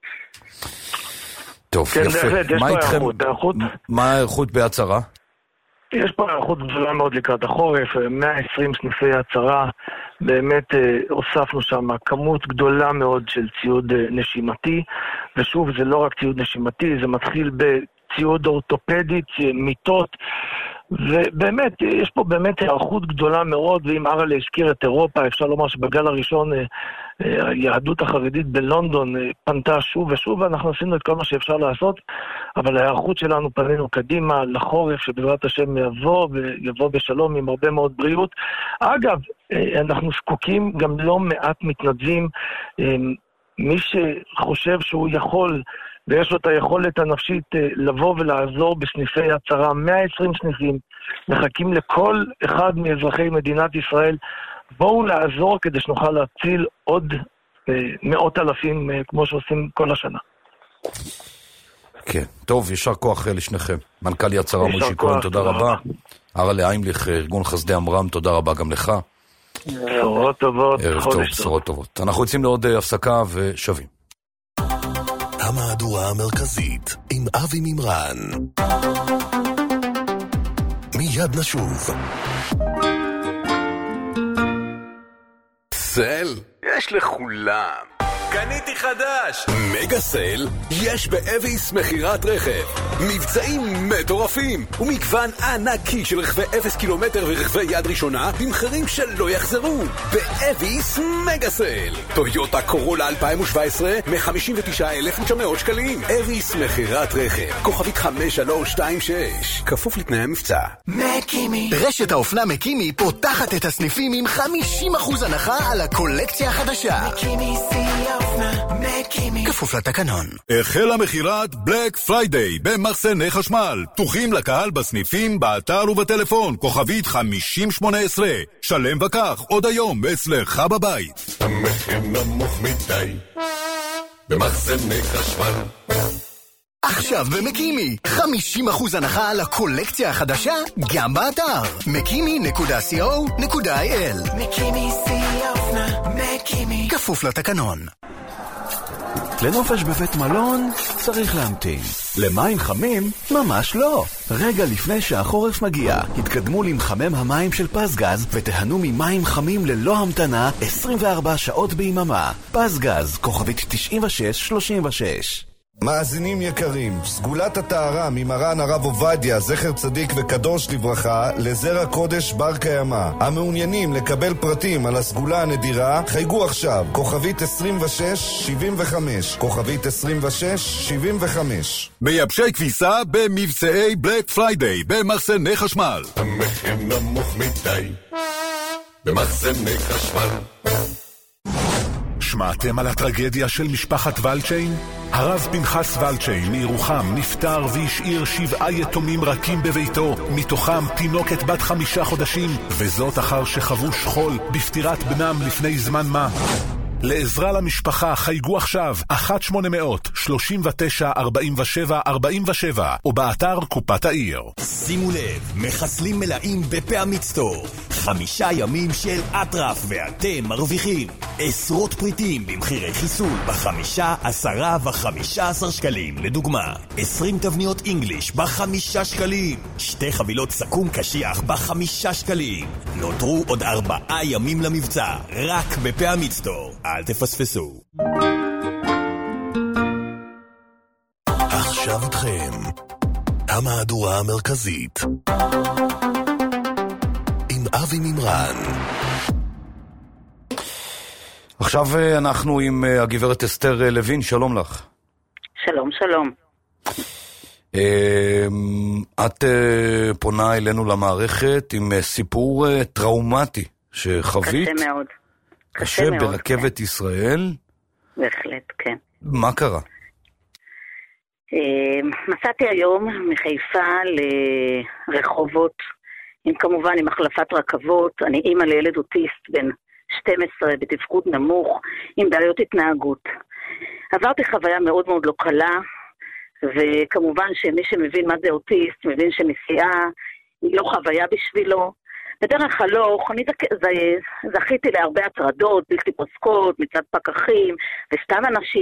טוב, יפה. מה איתכם? מה האיכות בהצהרה? יש פה איכות גדולה מאוד לקראת החורף, מאה ועשרים סניפי הצהרה, באמת הוספנו שם כמות גדולה מאוד של ציוד נשימתי, ושוב זה לא רק ציוד נשימתי, זה מתחיל בציוד אורתופדי, מיטות, ובאמת יש פה באמת הערכות גדולה מאוד, ואם ארלה הזכיר את אירופה, אפשר לומר שבגל הראשון היהדות החרדית בלונדון פנתה שוב ושוב, ואנחנו עשינו את כל מה שאפשר לעשות, אבל ההערכות שלנו פנינו קדימה לחורף שבעזרת השם יבוא ויבוא בשלום עם הרבה מאוד בריאות. אגב, אנחנו זקוקים גם לא מעט מתנדבים, מי שחושב שהוא יכול ויש לו את היכולת הנפשית לבוא ולעזור בסניפי הצהרה, מאה ועשרים סניפים, מחכים לכל אחד מאזרחי מדינת ישראל, בואו לעזור כדי שנוכל להציל עוד מאות אלפים כמו שעושים כל השנה. כן, טוב, ישר כוח לשניכם. מנכ"ל יד שרה מוישי כהן, תודה רבה. ארלה היימליך, ארגון חסדי אמרם, תודה רבה גם לך. בשורות טובות. ערב טוב, בשורות טובות. אנחנו יוצאים לעוד הפסקה ושווים. המהדורה המרכזית עם אבי מימרן. מיד נשוב. סל, יש לכולם. קניתי חדש. מגה סל, יש באביס מחירת רכב. מבצעים מטורפים ומגוון ענקי של רכבי אפס קילומטר ורכבי יד ראשונה במחירים שלא יחזרו. באביס מגה סל. טויוטה קורולה אלפיים שבע עשרה מ-חמישים ותשעה אלף ותשע מאות שקלים. אביס מחירת רכב. כוכבית חמש שלוש שתיים שש. כפוף לתנאי המבצע. מקימי. רשת האופנה מקימי פותחת את הסניפים עם חמישים אחוז הנחה על הקולקציה החדשה. מקימי סי כפוף לתקנון. החלה מחירת בלק פריידיי במחסני חשמל. פתוחים לקהל בסניפים, באתר ובטלפון. כוכבית חמישים שמונה עשרה. שלם וכך עוד היום אצלך בבית. המחיר נמוך מדי במחסני חשמל. עכשיו במקימי, חמישים אחוז הנחה על הקולקציה החדשה גם באתר מקימי נקודה סי או נקודה איי אל. מקימי סי אופנה, מקימי כפוף לתקנון. לנופש בבית מלון צריך להמתין. למים חמים? ממש לא. רגע לפני שהחורף מגיע, התקדמו למחמם המים של פסגז ותהנו ממים חמים ללא המתנה עשרים וארבע שעות ביממה. פסגז, כוכבית תשעים ושש שלושים ושש. מאזינים יקרים, סגולת הטהרה ממרן הרב עובדיה, זכר צדיק וקדוש לברכה, לזרע קודש בר קיימא. המעוניינים לקבל פרטים על הסגולה הנדירה, חייגו עכשיו, כוכבית עשרים ושש שבעים וחמש, כוכבית עשרים ושש שבעים וחמש. מייבשי כביסה במבצעי בלק פריידיי במחסני חשמל. המחיר נמוך מדי במחסני חשמל. שמעתם על הטרגדיה של משפחת ולצ'יין? הרב פנחס ולצ'יין מירוחם נפטר והשאיר שבעה יתומים רכים בביתו, מתוכם תינוקת בת חמישה חודשים, וזאת אחר שחוו שכול בפטירת בנם לפני זמן מה. לעזרה למשפחה חייגו עכשיו אחת שמונה מאות שלושים ותשע ארבעים ושבע ארבעים ושבע או באתר קופת העיר. שימו לב, מחסלים מלאים בפעמית סטור. חמישה ימים של אטרף ואתם מרוויחים עשרות פריטים במחירי חיסול בחמישה, עשרה וחמישה עשר שקלים. לדוגמה, עשרים תבניות אינגליש בחמישה שקלים, שתי חבילות סכו"ם קשיח בחמישה שקלים. נותרו עוד ארבעה ימים למבצע, רק בפעמית סטור. אל תפספסו. עכשיו אתכם, המהדורה המרכזית עם אבי מימרן. עכשיו אנחנו עם הגברת אסתר לוין, שלום לך. שלום, שלום. את פונה אלינו למערכת עם סיפור טראומטי שחווית. קשה מאוד. קשה ברכבת כן. ישראל? בהחלט, כן. מה קרה? מסעתי היום מחיפה לרחובות, עם כמובן עם החלפת רכבות. אני אימא לילד אוטיסט בן שתים עשרה בתפקוד נמוך, עם בעיות התנהגות. עברתי חוויה מאוד מאוד לא קלה, וכמובן שמי שמבין מה זה אוטיסט, מבין שנסיעה היא לא חוויה בשבילו. בדרך הלוך, אני זכיתי להרבה הטרדות, בלתי פוסקות, מצד פקחים, וסתם אנשים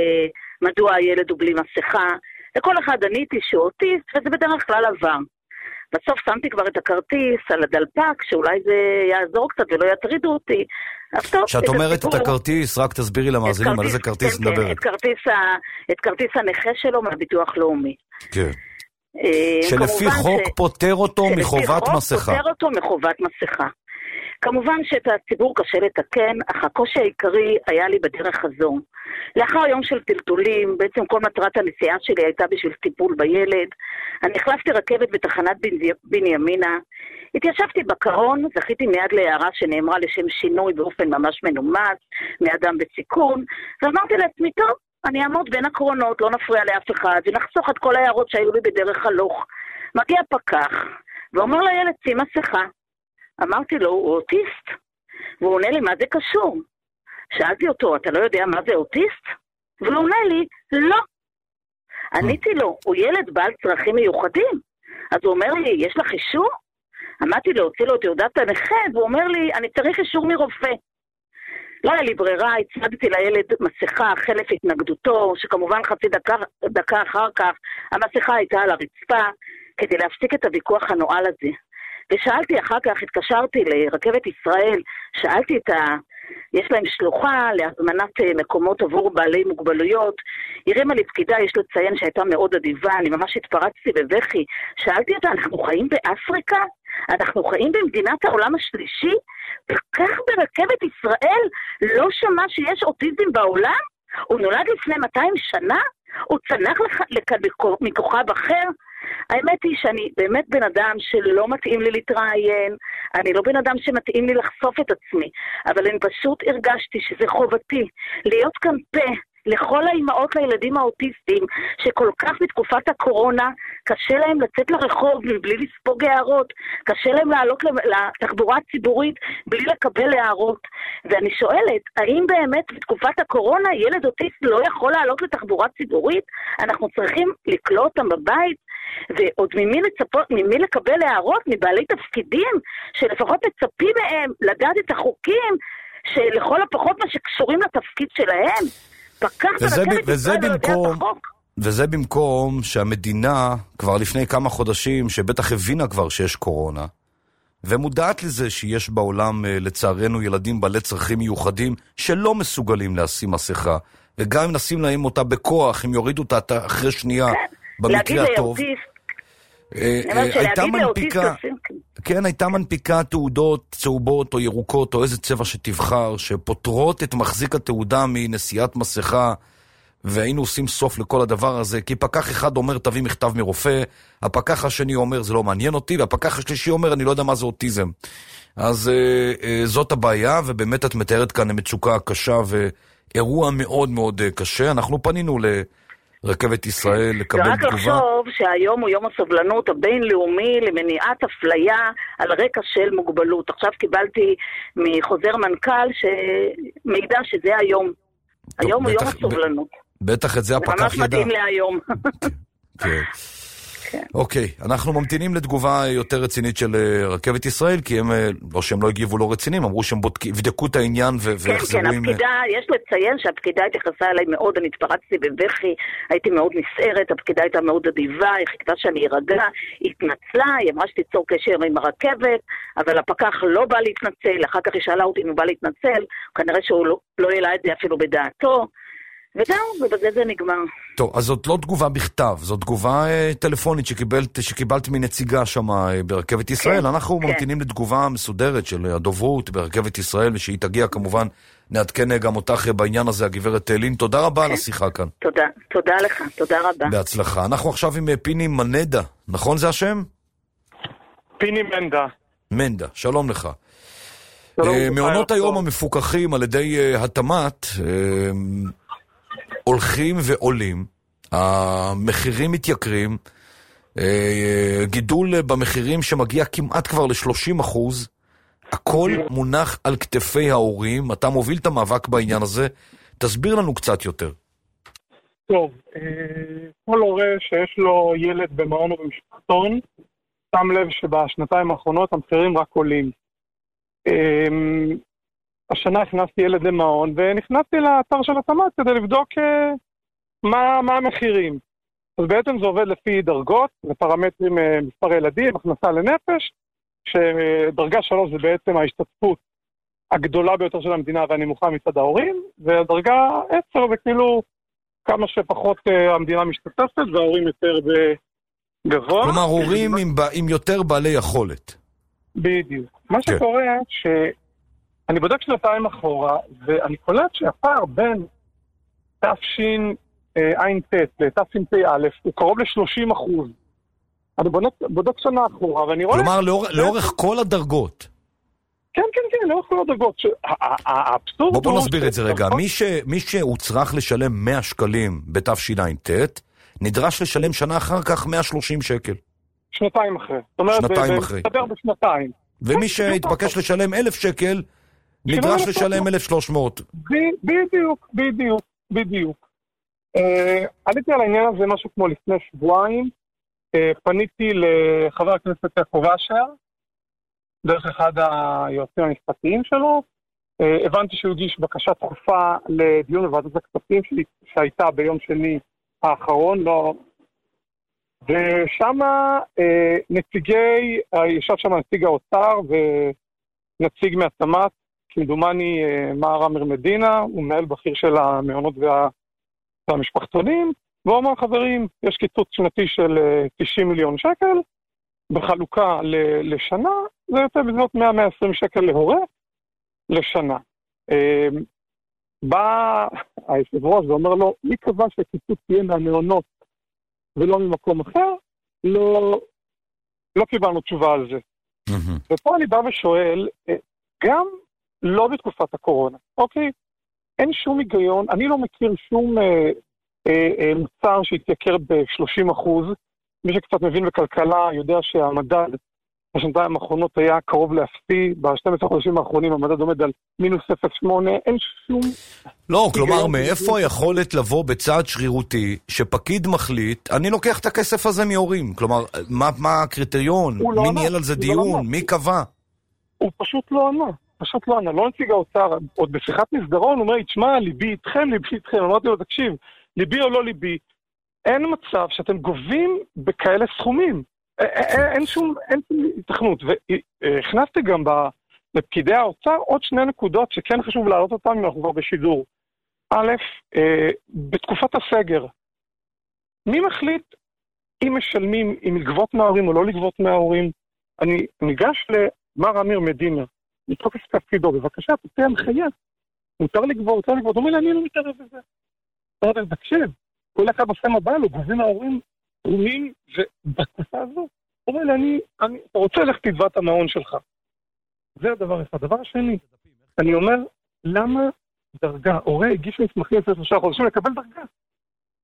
שמדוע הילד הוא בלי מסכה. לכל אחד עניתי שהוא אוטיסט, וזה בדרך כלל עבר. בסוף שמתי כבר את הכרטיס על הדלפק, שאולי זה יעזור קצת ולא יטרידו אותי. שאת אומרת את הכרטיס, רק תסבירי למאזינים על איזה כרטיס נדברת. את כרטיס הנכה שלו מהביטוח לאומי. כן. שלפי חוק פותר אותו מחובת מסכה. פותר אותו מחובת מסכה. כמובן שאת הציבור קשה לתקן, אך הקושי העיקרי היה לי בדרך הזו. לאחר יום של טלטולים, בעצם כל מטרת הנסיעה שלי הייתה בשביל טיפול בילד. אני החלפתי רכבת בתחנת בנימינה, התיישבתי בקרון, זכיתי מיד להערה שנאמרה לשם שינוי באופן ממש מנומס, מאדם בסיכון, ואמרתי לעצמי, טוב, אני אעמוד בין הקרונות, לא נפריע לאף אחד, ונחסוך את כל ההערות שהיו לי בדרך הלוך. מגיע פקח, ואומר לילד, שים מסכה. אמרתי לו, הוא אוטיסט? והוא עונה לי, מה זה קשור? שאלתי אותו, אתה לא יודע מה זה אוטיסט? והוא עונה לי, לא. עניתי לו, הוא ילד בעל צרכים מיוחדים. אז הוא אומר לי, יש לך אישור? אמרתי לו, הוציא לו את תעודת הנכה, והוא אומר לי, אני צריך אישור מרופא. לא היה לי ברירה, הצמדתי לילד מסכה חלף התנגדותו, שכמובן חצי דקה, דקה אחר כך, המסכה הייתה על הרצפה, כדי להפסיק את הוויכוח הנואל הזה. ושאלתי אחר כך, התקשרתי לרכבת ישראל, שאלתי את ה... יש להם שלוחה להזמנת מקומות עבור בעלי מוגבלויות. הרימה לי פקידה, יש לציין שהייתה מאוד אדיבה, אני ממש התפרצתי בבכי. שאלתי אותה, אנחנו חיים באפריקה? אנחנו חיים במדינת העולם השלישי? וכך ברכבת ישראל לא שמע שיש אוטיזם בעולם? הוא נולד לפני מאתיים שנה? הוא צנח לכאן מכוכב אחר? האמת היא שאני באמת בן אדם שלא מתאים לי להתראיין, אני לא בן אדם שמתאים לי לחשוף את עצמי, אבל אני פשוט הרגשתי שזה חובתי להיות כאן פה לכל האימהות לילדים האוטיסטים שכל כך בתקופת הקורונה קשה להם לצאת לרחוב מבלי לספוג הערות, קשה להם לעלות לתחבורה הציבורית בלי לקבל הערות. ואני שואלת, האם באמת בתקופת הקורונה ילד אוטיסט לא יכול לעלות לתחבורה ציבורית? אנחנו צריכים לקלוא אותם בבית? ועוד ממי לצפות, ממי לקבל הערות? מבעלי תפקידים שלפחות מצפים מהם לדעת את החוקים שלכל הפחות מה שקשורים לתפקיד שלהם. וזה, וזה במקום, וזה במקום שהמדינה כבר לפני כמה חודשים שבטח הבינה כבר שיש קורונה ומודעת לזה שיש בעולם לצערנו ילדים בעלי צרכים מיוחדים שלא מסוגלים לשים מסכה, וגם אם נשים להם אותה בכוח הם יורידו אותה אחרי שנייה במקרה הטוב. הייתה מנפיקה, כן, הייתה מנפיקה תעודות צהובות או ירוקות או איזה צבע שתבחר שפותרות את מחזיק התעודה מנשיאת מסכה, והיינו עושים סוף לכל הדבר הזה, כי פקח אחד אומר תביא מכתב מרופא, הפקח השני אומר זה לא מעניין אותי, והפקח השלישי אומר אני לא יודע מה זה אוטיזם. אז אה, אה, זאת הבעיה, ובאמת את מתארת כאן מצוקה קשה ואירוע מאוד מאוד קשה. אנחנו פנינו ל... רכבת ישראל לקבל ורק תגובה? לחשוב שהיום הוא יום הסובלנות הבינלאומי למניעת אפליה על רקע של מוגבלות. עכשיו קיבלתי מחוזר מנכ"ל שמידע שזה היום. היום הוא יום הסובלנות. בטח את זה הפקח ידע. זה ממש מתאים להיום. כן. אוקיי, אנחנו ממתינים לתגובה יותר רצינית של רכבת ישראל, כי הם, לא שהם לא הגיבו לא רצינים, אמרו שהם יבדקו את העניין ויחזרו עם... כן, כן, הפקידה, יש לציין שהפקידה התייחסה אליי מאוד, אני התפרצתי בבכי, הייתי מאוד נסערת, הפקידה הייתה מאוד אדיבה, היא חיכתה שאני ארגע, היא התנצלה, היא אמרה שתיצור קשר עם הרכבת, אבל הפקח לא בא להתנצל, אחר כך היא שאלה אותי אם הוא בא להתנצל, כנראה שהוא לא, לא העלה את זה אפילו בדעתו, וזהו, ובזה זה נגמר. טוב, אז זאת לא תגובה בכתב, זאת תגובה אה, טלפונית שקיבלת, שקיבלת מנציגה שם אה, ברכבת ישראל. כן, אנחנו כן. ממתינים לתגובה מסודרת של הדוברות ברכבת ישראל, ושהיא תגיע כמובן, נעדכן גם אותך בעניין הזה, הגברת לין. תודה רבה כן. על השיחה כאן. תודה, תודה לך, תודה רבה. בהצלחה. אנחנו עכשיו עם פיני מנדה, נכון זה השם? פיני מנדה. מנדה, שלום לך. שלום אה, מעונות היום טוב. המפוקחים על ידי אה, התמת... אה, הולכים ועולים, המחירים מתייקרים, גידול במחירים שמגיע כמעט כבר ל-שלושים אחוז, הכל מונח על כתפי ההורים, אתה מוביל את המאבק בעניין הזה, תסביר לנו קצת יותר. טוב, כל הורה שיש לו ילד במעון או במשפחתון, שם לב שבשנתיים האחרונות המחירים רק עולים. השנה הכנסתי ילד למעון, ונכנסתי לאתר של התמ"ת כדי לבדוק מה, מה המחירים. אז בעצם זה עובד לפי דרגות, לפרמטרים מספר ילדים, הכנסה לנפש, שדרגה שלוש זה בעצם ההשתתפות הגדולה ביותר של המדינה והנמוכה מצד ההורים, והדרגה עשר זה כאילו כמה שפחות המדינה משתתפת, וההורים יותר בגבוה. כלומר, הורים עם, עם יותר בעלי יכולת. בדיוק. מה כן. שקורה ש... אני בודק שנתיים אחורה, ואני קולט שהפער בין תש"ע לתשפ"א הוא קרוב ל-שלושים אחוז. אני בודק, בודק שנה אחורה, ואני רואה... כלומר, לאור, לאורך כל הדרגות. כן, כן, כן, לאורך כל הדרגות. האבסורד... בוא, בוא נסביר את זה רגע. מי, ש, מי שהוא צריך לשלם מאה שקלים בתשע"ט, נדרש לשלם שנה אחר כך מאה ושלושים שקל. שנתיים אחרי. זאת אומרת, שנתיים אחרי. מסתבר בשנתיים. ומי שהתבקש לשלם אלף שקל, נדרש לשלם אלף ושלוש מאות. בדיוק, בדיוק, בדיוק. עליתי על העניין הזה משהו כמו לפני שבועיים, פניתי לחבר הכנסת יעקב אשר, דרך אחד היועצים המשפטיים שלו, הבנתי שהוא הגיש בקשה דחופה לדיון בוועדת הכספים שהייתה ביום שני האחרון, לא... ושם נציגי, ישב שם נציג האוצר ונציג מהתמ"ת, כמדומני מר אמיר מדינה, הוא מנהל בכיר של המעונות וה... והמשפחתונים, והוא אמר, חברים, יש קיצוץ שנתי של תשעים מיליון שקל, בחלוקה ל... לשנה, זה יוצא בזאת מאה עד מאה ועשרים שקל להורה לשנה. בא היושב ראש ואומר לו, מי קבע שהקיצוץ תהיה מהמעונות ולא ממקום אחר? לא, לא קיבלנו תשובה על זה. Mm-hmm. ופה אני בא ושואל, גם לא בתקופת הקורונה, אוקיי? אין שום היגיון, אני לא מכיר שום אה, אה, אה, מוצר שהתייקר ב-שלושים אחוז, מי שקצת מבין בכלכלה יודע שהמדד בשנתיים האחרונות היה קרוב להפסי, ב-שנים עשר חודשים האחרונים המדד עומד על מינוס אפס נקודה שמונה, אין שום... לא, כלומר, מאיפה היכולת לבוא בצעד שרירותי, שפקיד מחליט, אני לוקח את הכסף הזה מהורים, כלומר, מה, מה הקריטריון, מי לא ניהל על זה דיון, לא מי קבע? הוא פשוט לא ענה, פשוט לא ענה, לא נציג האוצר, עוד בשיחת מסדרון, הוא אומר, תשמע, ליבי איתכם, ליבי איתכם, אמרתי לו, תקשיב, ליבי או לא ליבי, אין מצב שאתם גובים בכאלה סכומים, אין שום, אין שום התכנות, והכנסתי גם לפקידי האוצר עוד שני נקודות שכן חשוב להעלות אותם אם אנחנו כבר בשידור. א', בתקופת הסגר, מי מחליט אם משלמים, אם לגבות מההורים או לא לגבות מההורים? אני ניגש למר אמיר מדינה, מתוקף תפקידו, בבקשה, תוציא הנחיה, מותר לגבות, מותר לגבות, הוא אומר לי, אני לא מתערב בזה. אתה יודע, תקשיב, כל אחד עושה מבא לו, גובים ההורים תרומים, ובתקופה הזו, הוא אומר לי, אני, אני, אתה רוצה ללכת תדבע את המעון שלך. זה הדבר אחד. הדבר השני, אני אומר, למה דרגה, הורה הגיש מסמכים לפני שלושה חודשים לקבל דרגה?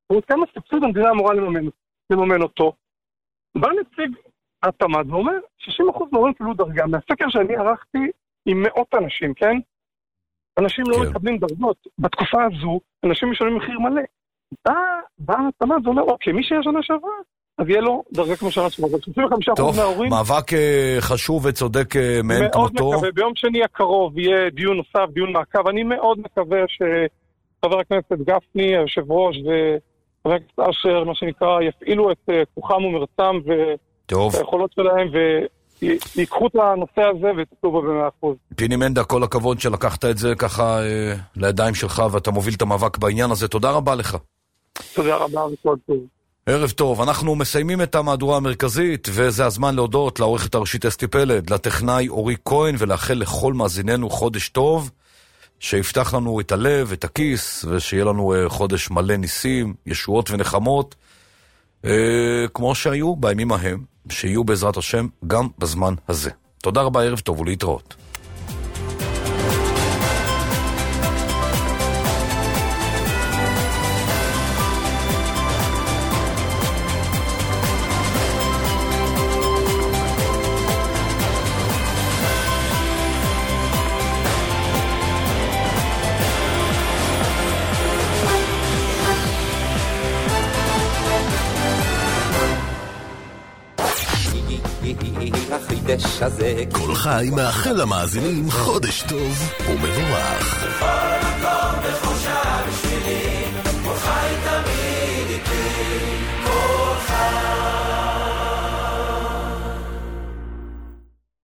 כמה סבסוד המדינה אמורה לממן, לממן אותו. בא נציג התמ"ת ואומר, שישים אחוז מההורים קיבלו דרגה. מהסקר שאני ערכתי עם מאות אנשים, כן? אנשים לא מקבלים דרגות. בתקופה הזו, אנשים משלמים מחיר מלא. בא, בא התמ"ת ואומר, אוקיי, מי שהיה שנה שעברה, אז יהיה לו דרגה כמו שנה שעברה. שלושים וחמישה אחוז מההורים... טוב, מאבק חשוב וצודק מאין כמותו. מאוד מקווה, ביום שני הקרוב יהיה דיון נוסף, דיון מעקב. אני מאוד מקווה שחבר הכנסת גפני, היושב ראש, וחבר הכנסת אשר, מה שנקרא, יפעילו את כוחם ומרצם והיכולות שלהם, ויקחו את הנושא הזה ותטלו בו במאה אחוז. פיני מנדה, כל הכבוד שלקחת את זה ככה לידיים שלך, ואתה מוביל את המאבק בעניין הזה. תודה רבה לך. תודה רבה וכל טוב. ערב טוב, אנחנו מסיימים את המהדורה המרכזית, וזה הזמן להודות לעורכת הראשית אסתי פלד, לטכנאי אורי כהן, ולאחל לכל מאזיננו חודש טוב, שיפתח לנו את הלב, את הכיס, ושיהיה לנו חודש מלא ניסים, ישועות ונחמות, כמו שהיו בימים ההם, שיהיו בעזרת השם גם בזמן הזה. תודה רבה, ערב טוב ולהתראות. כל חי מאחל למאזינים חודש טוב ומבורך.